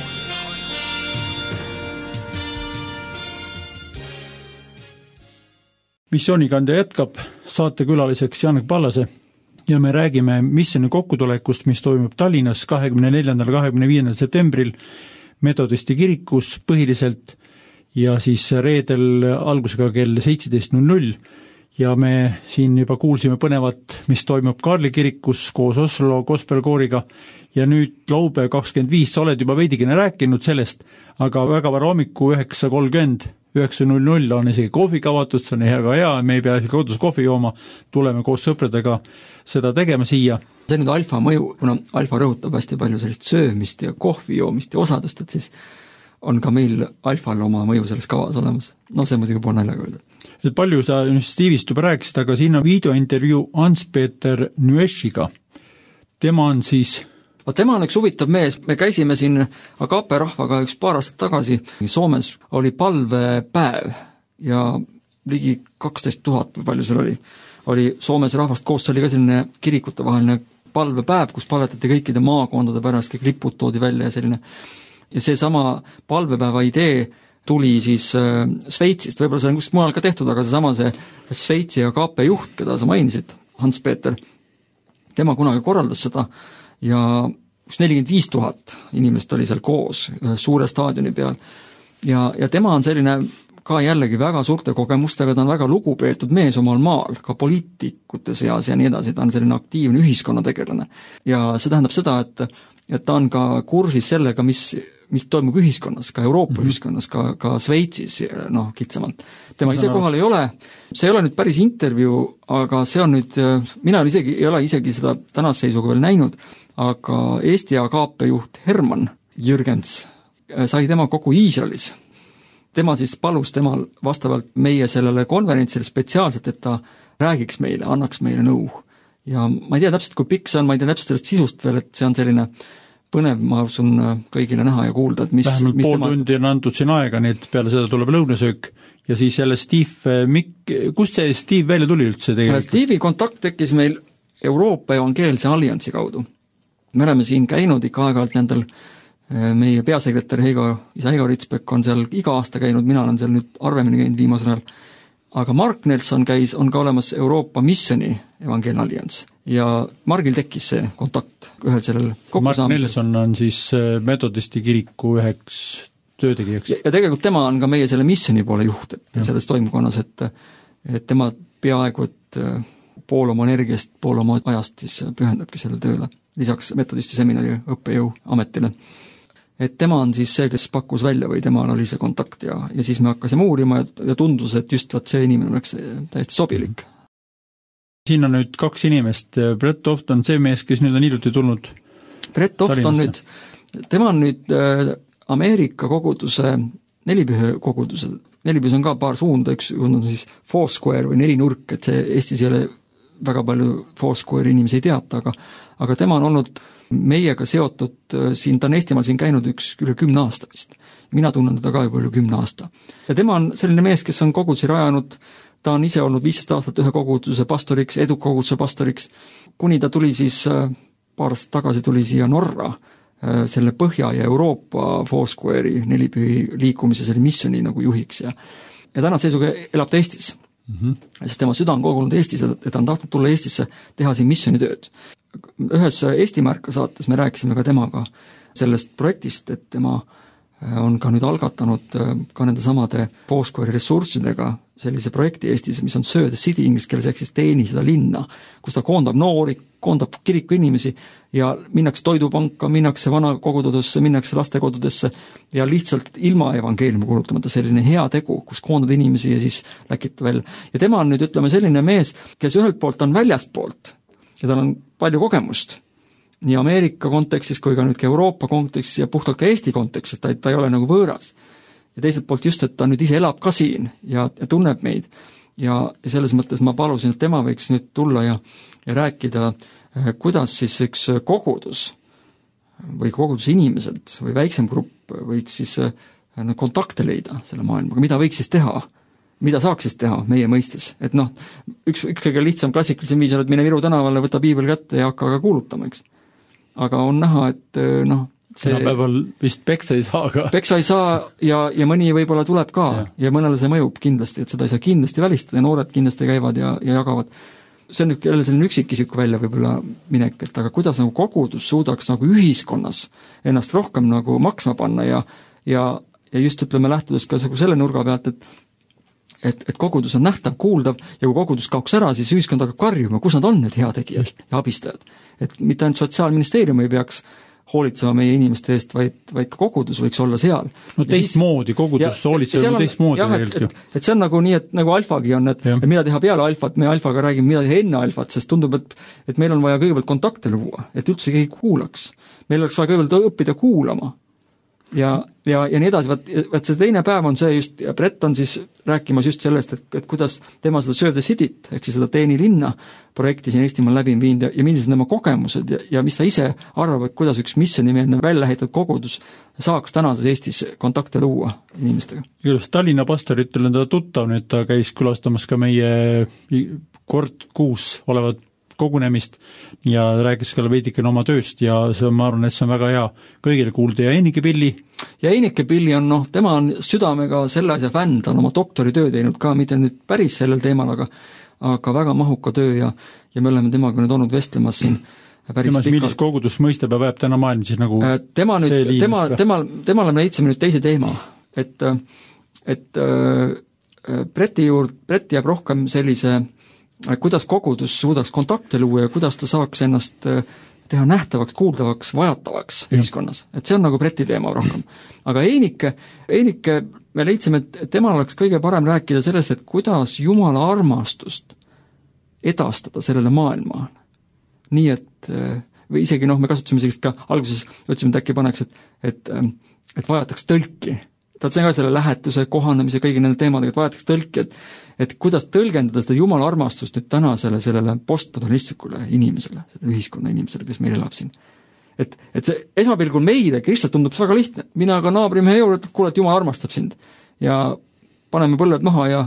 B: Missioonikandja jätkab saatekülaliseks Janek Pallase ja me räägime Missioni kokkutulekust, mis toimub Tallinnas kahekümne neljandal ja kahekümne viiendal septembril Metodisti kirikus põhiliselt ja siis reedel algusega kell seitseteist null null ja me siin juba kuulsime põnevat, mis toimub Kaarli kirikus koos Oslo gospelkooriga ja nüüd laupäev kakskümmend viis, sa oled juba veidikene rääkinud sellest, aga väga vara hommiku üheksa kolmkümmend, üheksa null null on isegi kohvik avatud, see on väga hea, me ei pea kodus kohvi jooma, tuleme koos sõpradega seda tegema siia.
C: See on nüüd alfa mõju, kuna alfa rõhutab hästi palju sellist söömist ja kohvi joomist ja osadust, et siis on ka meil Alfal oma mõju selles kavas olemas. No see muidugi pole naljaga öelda.
B: Et palju sa Steve'ist juba rääkisid, aga siin on videointervjuu Hans-Peter Nueshiga. Tema on siis...
C: Tema on üks huvitav mees, me käisime siin Agape rahvaga üks paar aastat tagasi, Soomes oli palvepäev ja ligi kaksteist tuhat või palju seal oli, oli Soomes rahvast koos, see oli ka selline kirikute vaheline palvepäev, kus palvetati kõikide maakondade pärast, kõik lipud toodi välja ja selline, ja see sama palvepäeva idee tuli siis äh, Sveitsist, võib-olla see on kuskilt mujal ka tehtud, aga see sama see Sveitsi Agape juht, keda sa mainisid, Hans-Peter, tema kunagi korraldas seda ja üks nelikümmend viis tuhat inimest oli seal koos ühe suure staadioni peal ja, ja tema on selline ka jällegi väga suurte kogemustega, ta on väga lugupeetud mees omal maal, ka poliitikute seas ja nii edasi, ta on selline aktiivne ühiskonnategelane. Ja see tähendab seda, et, et ta on ka kursis sellega, mis, mis toimub ühiskonnas, ka Euroopa mm-hmm. ühiskonnas, ka, ka Sveitsis, noh, kitsamalt. Tema ise kohal ei ole, see ei ole nüüd päris intervjuu, aga see on nüüd, mina isegi, ei ole isegi seda tänast seisuga veel näinud, aga Eesti Agape juht Herman Jürgens sai tema kogu Iisraelis. Tema siis palus temal vastavalt meie sellele konverentsile spetsiaalselt, et ta räägiks meile, annaks meile nõu. Ja ma ei tea täpselt, kui pikk see on, ma ei tea täpselt sellest sisust veel, et see on selline põnev, ma usun kõigile näha ja kuulda, et mis...
B: Vähemalt
C: mis
B: pool
C: tema...
B: tundi on antud siin aega, nii et peale seda tuleb lõunasöök ja siis jälle Steve, Mik... kust see Steve välja tuli üldse tegelikult?
C: Steve'i kontakt tekkis meil Euroopa Evangeelse Alliansi kaudu. Me oleme siin käinud ikka aeg-ajalt nendel meie peasekretär Heigo, isa Heigo Ritsbek on seal iga aasta käinud, mina olen seal nüüd arvemini käinud viimasel ajal. Aga Mark Nelson käis, on ka olemas Euroopa Missioni Evangeelne Allians ja Margil tekkis see kontakt ühel sellel kokkusaamisel.
B: Mark Nelson on siis metodisti kiriku üheks töötegijaks.
C: Ja, ja tegelikult tema on ka meie selle missioni poole juht, et ja. Selles toimukonnas, et, et tema peaaegu, et pool oma energiast, pool oma ajast siis pühendabki selle tööle, lisaks metodisti seminari õppejõu ametile. Et tema on siis see, kes pakkus välja või temal oli see kontakt ja, ja siis me hakkasime uurima ja, ja tundus, et just vaat see inimene oleks täiesti sobilik.
B: Siin on nüüd kaks inimest. Brett Oft on see mees, kes nüüd on hiljuti tulnud.
C: Brett Oft on nüüd, tema on nüüd äh, Ameerika koguduse, nelipühe koguduse, nelipühes on ka paar suunda, üks on siis Foursquare või nelinurk, et see Eestis ei ole väga palju Foursquare inimesi ei teata, aga, aga tema on olnud meiega seotud, siin, ta on Eestimaal siin käinud üks üle kümne aasta vist. Mina tunnen teda ka juba üle kümne aasta. Ja tema on selline mees, kes on kogudusi rajanud, ta on ise olnud viisteist aastat ühe koguduse pastoriks, edukoguduse pastoriks, kuni ta tuli siis, paar aastat tagasi tuli siia Norra, selle Põhja ja Euroopa Foursquare'i nelipühi liikumise selle missioni nagu juhiks ja, ja täna seisuga elab ta Eestis. Mm-hmm. Sest tema süda on kogunud Eestis, et ta on tahtnud tulla Eestisse teha siin missionitööd. Ühes Eesti märka saates me rääkisime ka temaga sellest projektist, et tema on ka nüüd algatanud ka nende samade Foursquare'i ressurssidega sellise projekti Eestis, mis on Serve the City inglise keeles ehk siis teeni seda linna, kus ta koondab noori, koondab kiriku inimesi ja minnakse toidupanka, minnakse vana kogududusse, minnakse lastekodudesse ja lihtsalt ilma evangeeliumi kuulutamata selline hea tegu, kus koondada inimesi ja siis läkita veel. Ja tema on nüüd, ütleme, selline mees, kes ühelt poolt on väljaspoolt ja tal on palju kogemust nii Ameerika kontekstis kui ka nüüd ka Euroopa kontekstis ja puhtalt ka Eesti kontekstis, ta, ta ei ole nagu võõras. Ja teiselt poolt just, et ta nüüd ise elab ka siin ja, ja tunneb meid. Ja, ja selles mõttes ma palusin, et tema võiks nüüd tulla ja, ja rääkida, kuidas siis üks kogudus või koguduse inimesed või väiksem grupp võiks siis kontakte leida selle maailmaga, mida võiks siis teha, mida saaks siis teha meie mõistes. Et noh, üks, üks kõige lihtsam klassikalisem viis on, et mine Viru tänavale, võta piibel kätte ja hakka ka kuulutama, eks. Aga on näha, et noh, see...
B: Tänapäeval vist peksa ei saa ka.
C: Peksa ei saa ja, ja mõni võib-olla tuleb ka ja. ja mõnele see mõjub kindlasti, et seda ei saa kindlasti välistada ja noored kindlasti käivad ja, ja jagavad. See on nüüd jälle selline üksikisiku välja võib-olla minek, et aga kuidas nagu kogudus suudaks nagu ühiskonnas ennast rohkem nagu maksma panna ja, ja, ja just ütleme lähtudes ka selle nurga pealt, et Et, et kogudus on nähtav, kuuldav ja kui kogudus kaoks ära, siis ühiskond hakkab karjuma, kus nad on need heategijad ja abistajad. Et mitte ainult Sotsiaalministeerium ei peaks hoolitsema meie inimeste eest, vaid, vaid ka kogudus võiks olla seal.
B: No teistmoodi, kogudus hoolitsema teistmoodi.
C: Jah, et, et, et see on nagu nii, et nagu alfagi on, et, et mida teha peale alfat, me alfaga räägime, mida teha enne alfat, sest tundub, et, et meil on vaja kõigepealt kontakte luua, et üldse keegi kuulaks. Meil oleks vaja kõigepealt õppida kuulama. ja, ja, ja nii edasi, vaat, vaat see teine päev on see just, ja Brett on siis rääkimas just sellest, et, et kuidas tema seda Serve the Cityt, ehk siis seda Teeni linna projekti siin Eestimaal läbi viinud ja, ja millised on tema kogemused ja, ja mis ta ise arvab, et kuidas üks missionimeelne väljaheitatud kogudus saaks tänases Eestis kontakte luua inimestega.
B: Just Tallinna pastoritele on ta tuttav, nüüd ta käis külastamas ka meie kord kuus olevat kogunemist ja rääkis ka veidikene oma tööst ja see on, ma arvan, et see on väga hea kõigile kuulda ja Einike Pilli.
C: Ja Einike Pilli on, noh, tema on südamega selle asja fänn, ta on oma doktoritöö teinud ka, mitte nüüd päris sellel teemal, aga aga väga mahuka töö ja, ja me oleme temaga nüüd olnud vestlemas siin päris
B: temas, pikalt. Millist kogudus mõistab ja vajab täna maailm siis nagu
C: tema nüüd, tema, tema, temale me leidsime nüüd teise teema, et, et äh, Bretti juurde, Brett jääb rohkem sellise kuidas kogudus suudaks kontakte luua ja kuidas ta saaks ennast teha nähtavaks, kuuldavaks, vajatavaks ühiskonnas. Et see on nagu Bretti teema rohkem. Aga Einike, Einike me leidsime, et temal oleks kõige parem rääkida sellest, et kuidas Jumala armastust edastada sellele maailmaale. Nii et, või isegi noh, me kasutasime sellist ka, alguses ütlesime, et äkki paneks, et, et, et vajataks tõlki. Ta on ka selle lähetuse, kohanemise, kõigi nende teemadega, et vajataks tõlki, et, et kuidas tõlgendada seda Jumala armastust nüüd tänasele sellele postmodernistlikule inimesele, selle ühiskonna inimesele, kes meil elab siin. Et, et see esmapilgul meile, Kristlat tundub see väga lihtne. Mina ka naabrimehe juurde, et kuule, et Jumal armastab sind. Ja paneme põlved maha ja,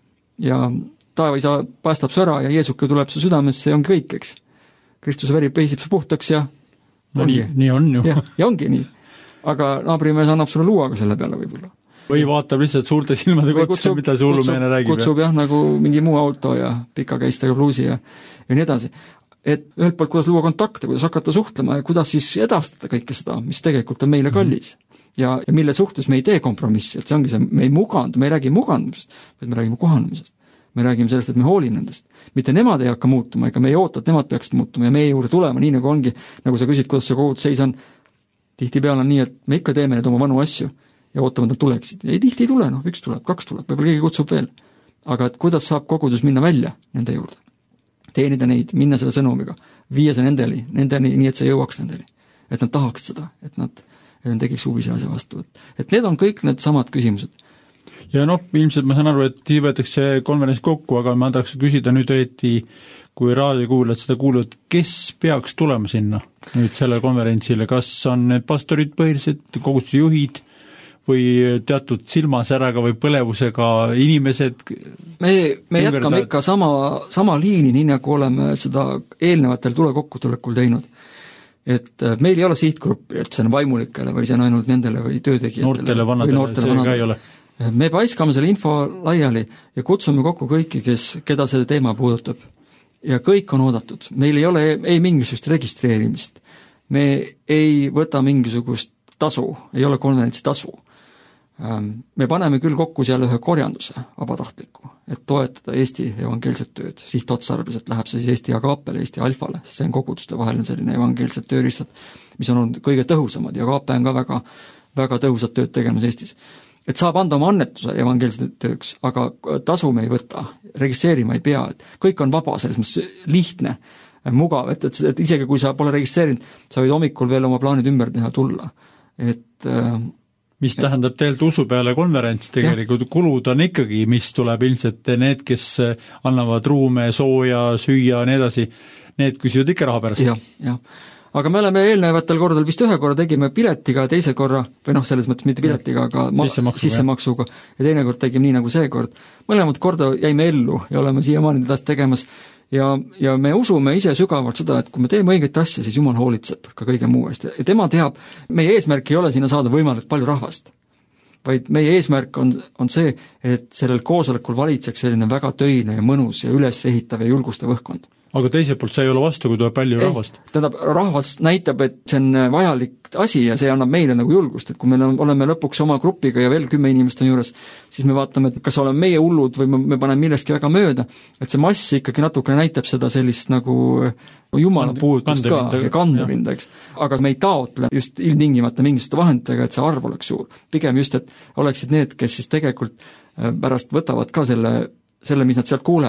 C: ja taevaisa päästab su ära ja Jeesuke tuleb su südamesse ja ongi kõik, eks. Kristuse veri peisib su puhtaks ja
B: no, nii, nii on ju.
C: Ja, ja ongi nii. Aga naabrimees annab sulle luuaga selle peale võib-olla.
B: Või vaatab lihtsalt suurte silmade kutse, mida see hullumeene räägib.
C: Kutsub jah, nagu mingi muu auto ja pika käistega bluusi ja, ja nii edasi. Et ühelt poolt, kuidas luua kontakte, kuidas hakata suhtlema ja kuidas siis edastada kõike seda, mis tegelikult on meile kallis. Ja, ja mille suhtes me ei tee kompromissi, et see ongi see, me ei mugandu, me ei räägi mugandumisest, vaid me räägime kohanemisest. Me räägime sellest, et me hoolime nendest. Mitte nemad ei hakka muutuma, ega me ei oota, et nemad peaksid muutuma ja meie juurde tulema, nii nagu ongi, nagu sa küsid, kuidas see kogud seis on. Tihti peale on nii, et me ikka teeme need oma vanu asju ja ootame, et nad tuleksid. Ja tihti ei tule, noh, üks tuleb, kaks tuleb, võib-olla keegi kutsub veel. Aga et kuidas saab kogudus minna välja nende juurde? Teenida neid, minna selle sõnumiga, viia see nendeli, nendeni, nii et see jõuaks nendeli. Et nad tahaks seda, et nad, et nad tegiks huvi selle asja vastu. Et need on kõik need samad küsimused.
B: Ja noh, ilmselt ma saan aru, et siis võetakse konverents kokku, aga ma tahaks küsida nüüd õieti, kui raadiokuulajad seda kuuluvad, kes peaks tulema sinna nüüd sellele konverentsile, kas on need pastorid põhiliselt, koguduse juhid või teatud silmasäraga või põlevusega inimesed?
C: Me, me jätkame ikka sama, sama liini, nii nagu oleme seda eelnevatel tulekokkutulekul teinud. Et meil ei ole sihtgruppi, et see on vaimulikele või see on ainult nendele või töötegijatele.
B: Noortele, vanadele, see vanadele. Ka ei ole.
C: Me paiskame selle info laiali ja kutsume kokku kõiki, kes, keda see teema puudutab. Ja kõik on oodatud. Meil ei ole ei mingisugust registreerimist. Me ei võta mingisugust tasu, ei ole konverentsi tasu. Me paneme küll kokku seal ühe korjanduse vabatahtliku, et toetada Eesti evangeelset tööd. Sihtotstarbeliselt läheb see siis Eesti Agaapele, Eesti Alfale, see on koguduste vaheline selline evangeelset tööriistad, mis on olnud kõige tõhusamad ja Agaape on ka väga, väga tõhusat tööd tegemas Eestis. Et saab anda oma annetuse evangeelset tööks, aga tasu me ei võta, registreerima ei pea, et kõik on vaba, selles mõttes lihtne, mugav, et, et, et isegi kui sa pole registreerinud, sa võid hommikul veel oma plaanid ümber teha tulla. Et
B: mis et, tähendab teelt usu peale konverents tegelikult, jah. Kulud on ikkagi, mis tuleb ilmselt need, kes annavad ruume, sooja, süüa ja nii edasi, need küsivad ikka raha pärast.
C: Jah, jah. Aga me oleme eelnevatel kordadel vist ühe korra tegime piletiga, teise korra, või noh, selles mõttes mitte piletiga, aga ma, sissemaksuga, sissemaksuga ja teine kord tegime nii nagu see kord. Mõlemad korda jäime ellu ja oleme siiamaani edasi tegemas ja, ja me usume ise sügavalt seda, et kui me teeme õiget asja, siis Jumal hoolitseb ka kõige muu eest. Ja tema teab, meie eesmärk ei ole sinna saada võimalikult palju rahvast, vaid meie eesmärk on, on see, et sellel koosolekul valitseks selline väga töine ja mõnus ja üles ehitav ja julgustav õhkkond.
B: Aga teiselt poolt see ei ole vastu, kui tuleb palju ei, rahvast.
C: Tähendab, rahvas näitab, et see on vajalik asi ja see annab meile nagu julgust, et kui me oleme lõpuks oma grupiga ja veel kümme inimest on juures, siis me vaatame, et kas oleme meie hullud või me paneme millestki väga mööda, et see mass ikkagi natukene näitab seda sellist nagu jumala puudutust ka ja kandevinda, eks. Aga me ei taotle just ilmtingimata mingisuguste vahenditega, et see arv oleks suur. Pigem just, et oleksid need, kes siis tegelikult pärast võtavad ka selle selle, mis nad sealt kuulevad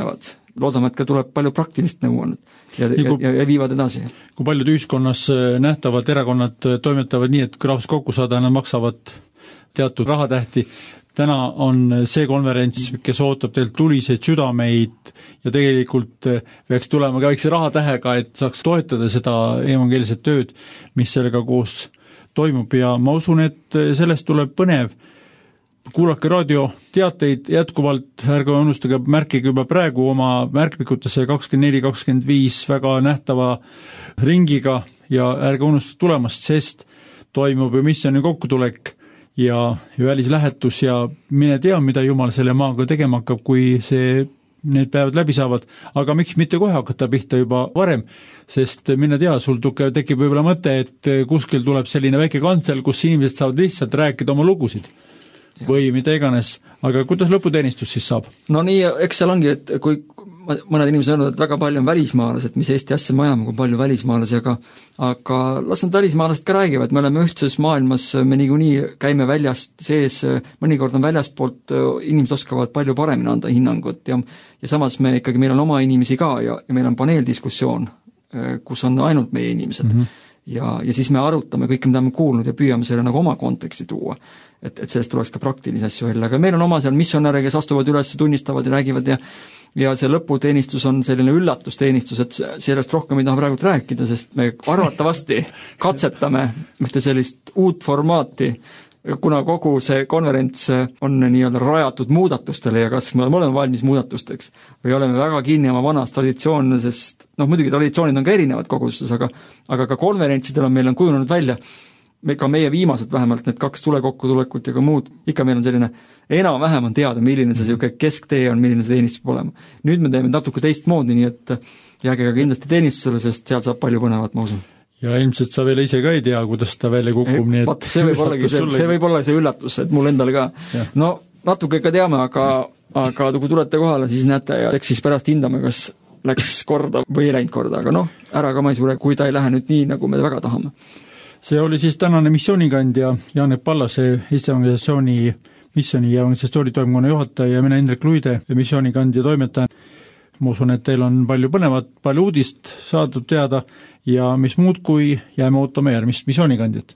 C: loodame, et ka tuleb palju praktilist nõu on ja, ja, ja, ja viivad edasi.
B: Kui paljud ühiskonnas nähtavad erakonnad toimetavad nii, et kui rahvas kokku saada, nad maksavad teatud rahatähti. Täna on see konverents, kes ootab teilt tuliseid südameid ja tegelikult peaks tulema ka väikse rahatähega, et saaks toetada seda evangeelset tööd, mis sellega koos toimub ja ma usun, et sellest tuleb põnev. Kuulake raadio teateid jätkuvalt, ärge unustage, märkige juba praegu oma märkmikutesse kakskümmend neli kakskümmend viis väga nähtava ringiga ja ärge unustage tulemast, sest toimub ju missiooni kokkutulek ja, ja välislähetus ja mine tea, mida Jumal selle maaga tegema hakkab, kui see need päevad läbi saavad, aga miks mitte kohe hakata pihta juba varem, sest mine tea, sul tekib võib-olla mõte, et kuskil tuleb selline väike kantsel, kus inimesed saavad lihtsalt rääkida oma lugusid või mida iganes, aga kuidas lõputeenistus siis saab?
C: No nii, eks seal ongi, et kui mõned inimesed on öelnud, et väga palju on välismaalased, mis Eesti asja me ajame, kui palju välismaalasi, aga aga las nad välismaalased ka räägivad, me oleme ühtses maailmas, me niikuinii käime väljast sees, mõnikord on väljaspoolt, inimesed oskavad palju paremini anda hinnangut ja, ja samas me ikkagi, meil on oma inimesi ka ja, ja meil on paneeldiskussioon, kus on ainult meie inimesed. Mm-hmm. Ja, ja siis me arutame kõike, mida me kuulnud ja püüame selle nagu oma konteksti tuua, et, et sellest tuleks ka praktilisi asju välja, aga meil on oma seal missionäre, kes astuvad üles, tunnistavad ja räägivad ja ja see lõputeenistus on selline üllatusteenistus, et sellest rohkem ei taha praegu rääkida, sest me arvatavasti katsetame ühte sellist uut formaati, kuna kogu see konverents on nii-öelda rajatud muudatustele ja kas me oleme valmis muudatusteks või oleme väga kinni oma vanas traditsioon, sest noh, muidugi traditsioonid on ka erinevad kogudustes, aga, aga ka konverentsidel on meil on kujunenud välja, me, ka meie viimased vähemalt need kaks tulekokkutulekut ja ka muud, ikka meil on selline enam-vähem on teada, milline see selline kesktee on, milline see teenistus peab olema. Nüüd me teeme natuke teistmoodi, nii et jääge ka kindlasti teenistusele, sest sealt saab palju põnevat, ma usun.
B: Ja ilmselt sa veel ise ka ei tea, kuidas ta välja kukub, nii et
C: see võib ollagi see, see võib olla see üllatus, et mul endal ka. Ja. No natuke ikka teame, aga, aga kui tulete kohale, siis näete ja eks siis pärast hindame, kas läks korda või ei läinud korda, aga noh, ära ka ma ei suure, kui ta ei lähe nüüd nii, nagu me väga tahame.
B: See oli siis tänane missioonikandja Janek Pallase Eesti Evangelisatsiooni missiooni ja evangelisatsiooni toimkonna juhataja ja mina Indrek Luide ja missioonikandja toimetaja. Ma usun, et teil on palju põnevat, palju uudist saadud teada ja mis muud kui jääme ootama järgmist missioonikandjat.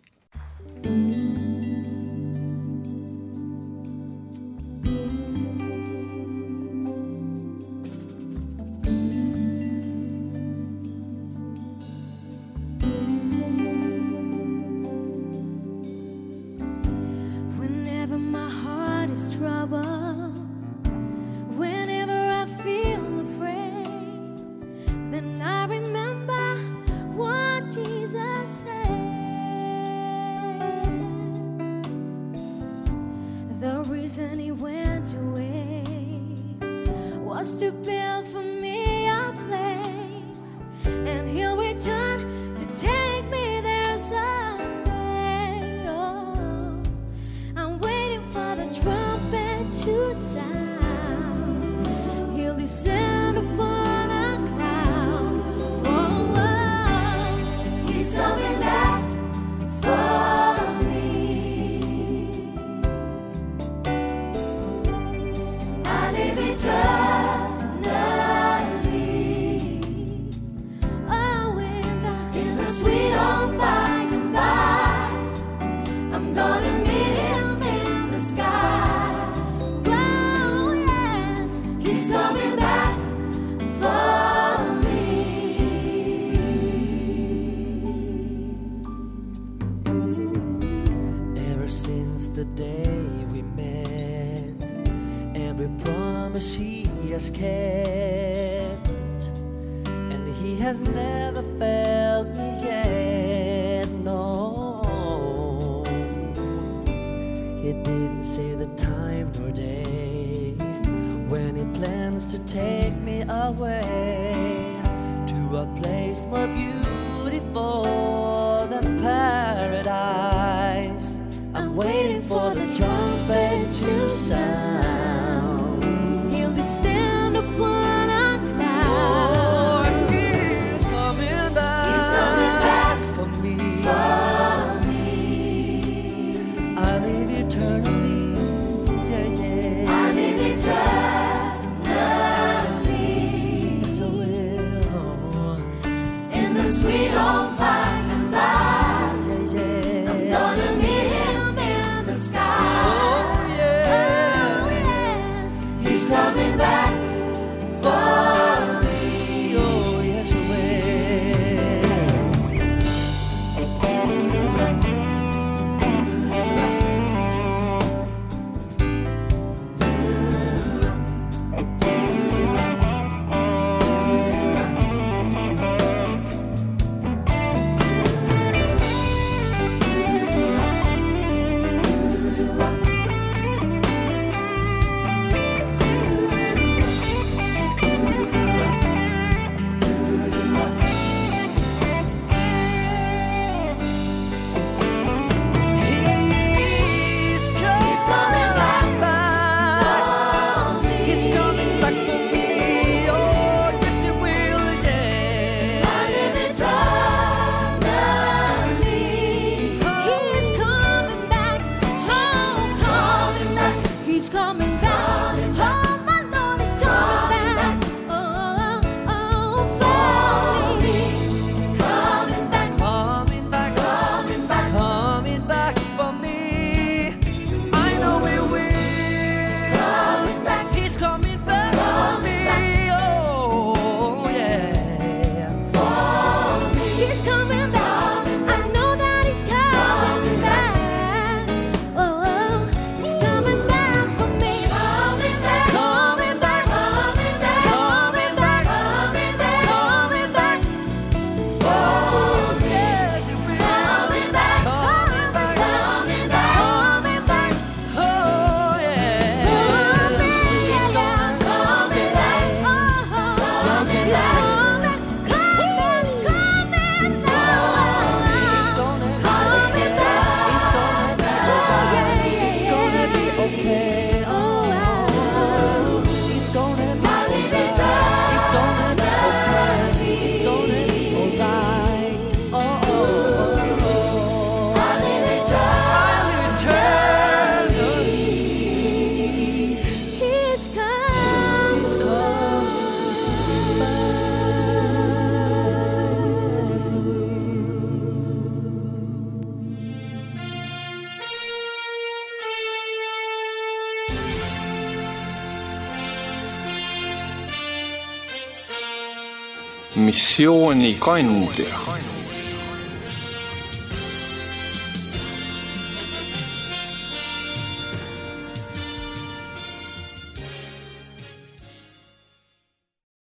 F: Eternally, I live eternally.
A: missioonikandja.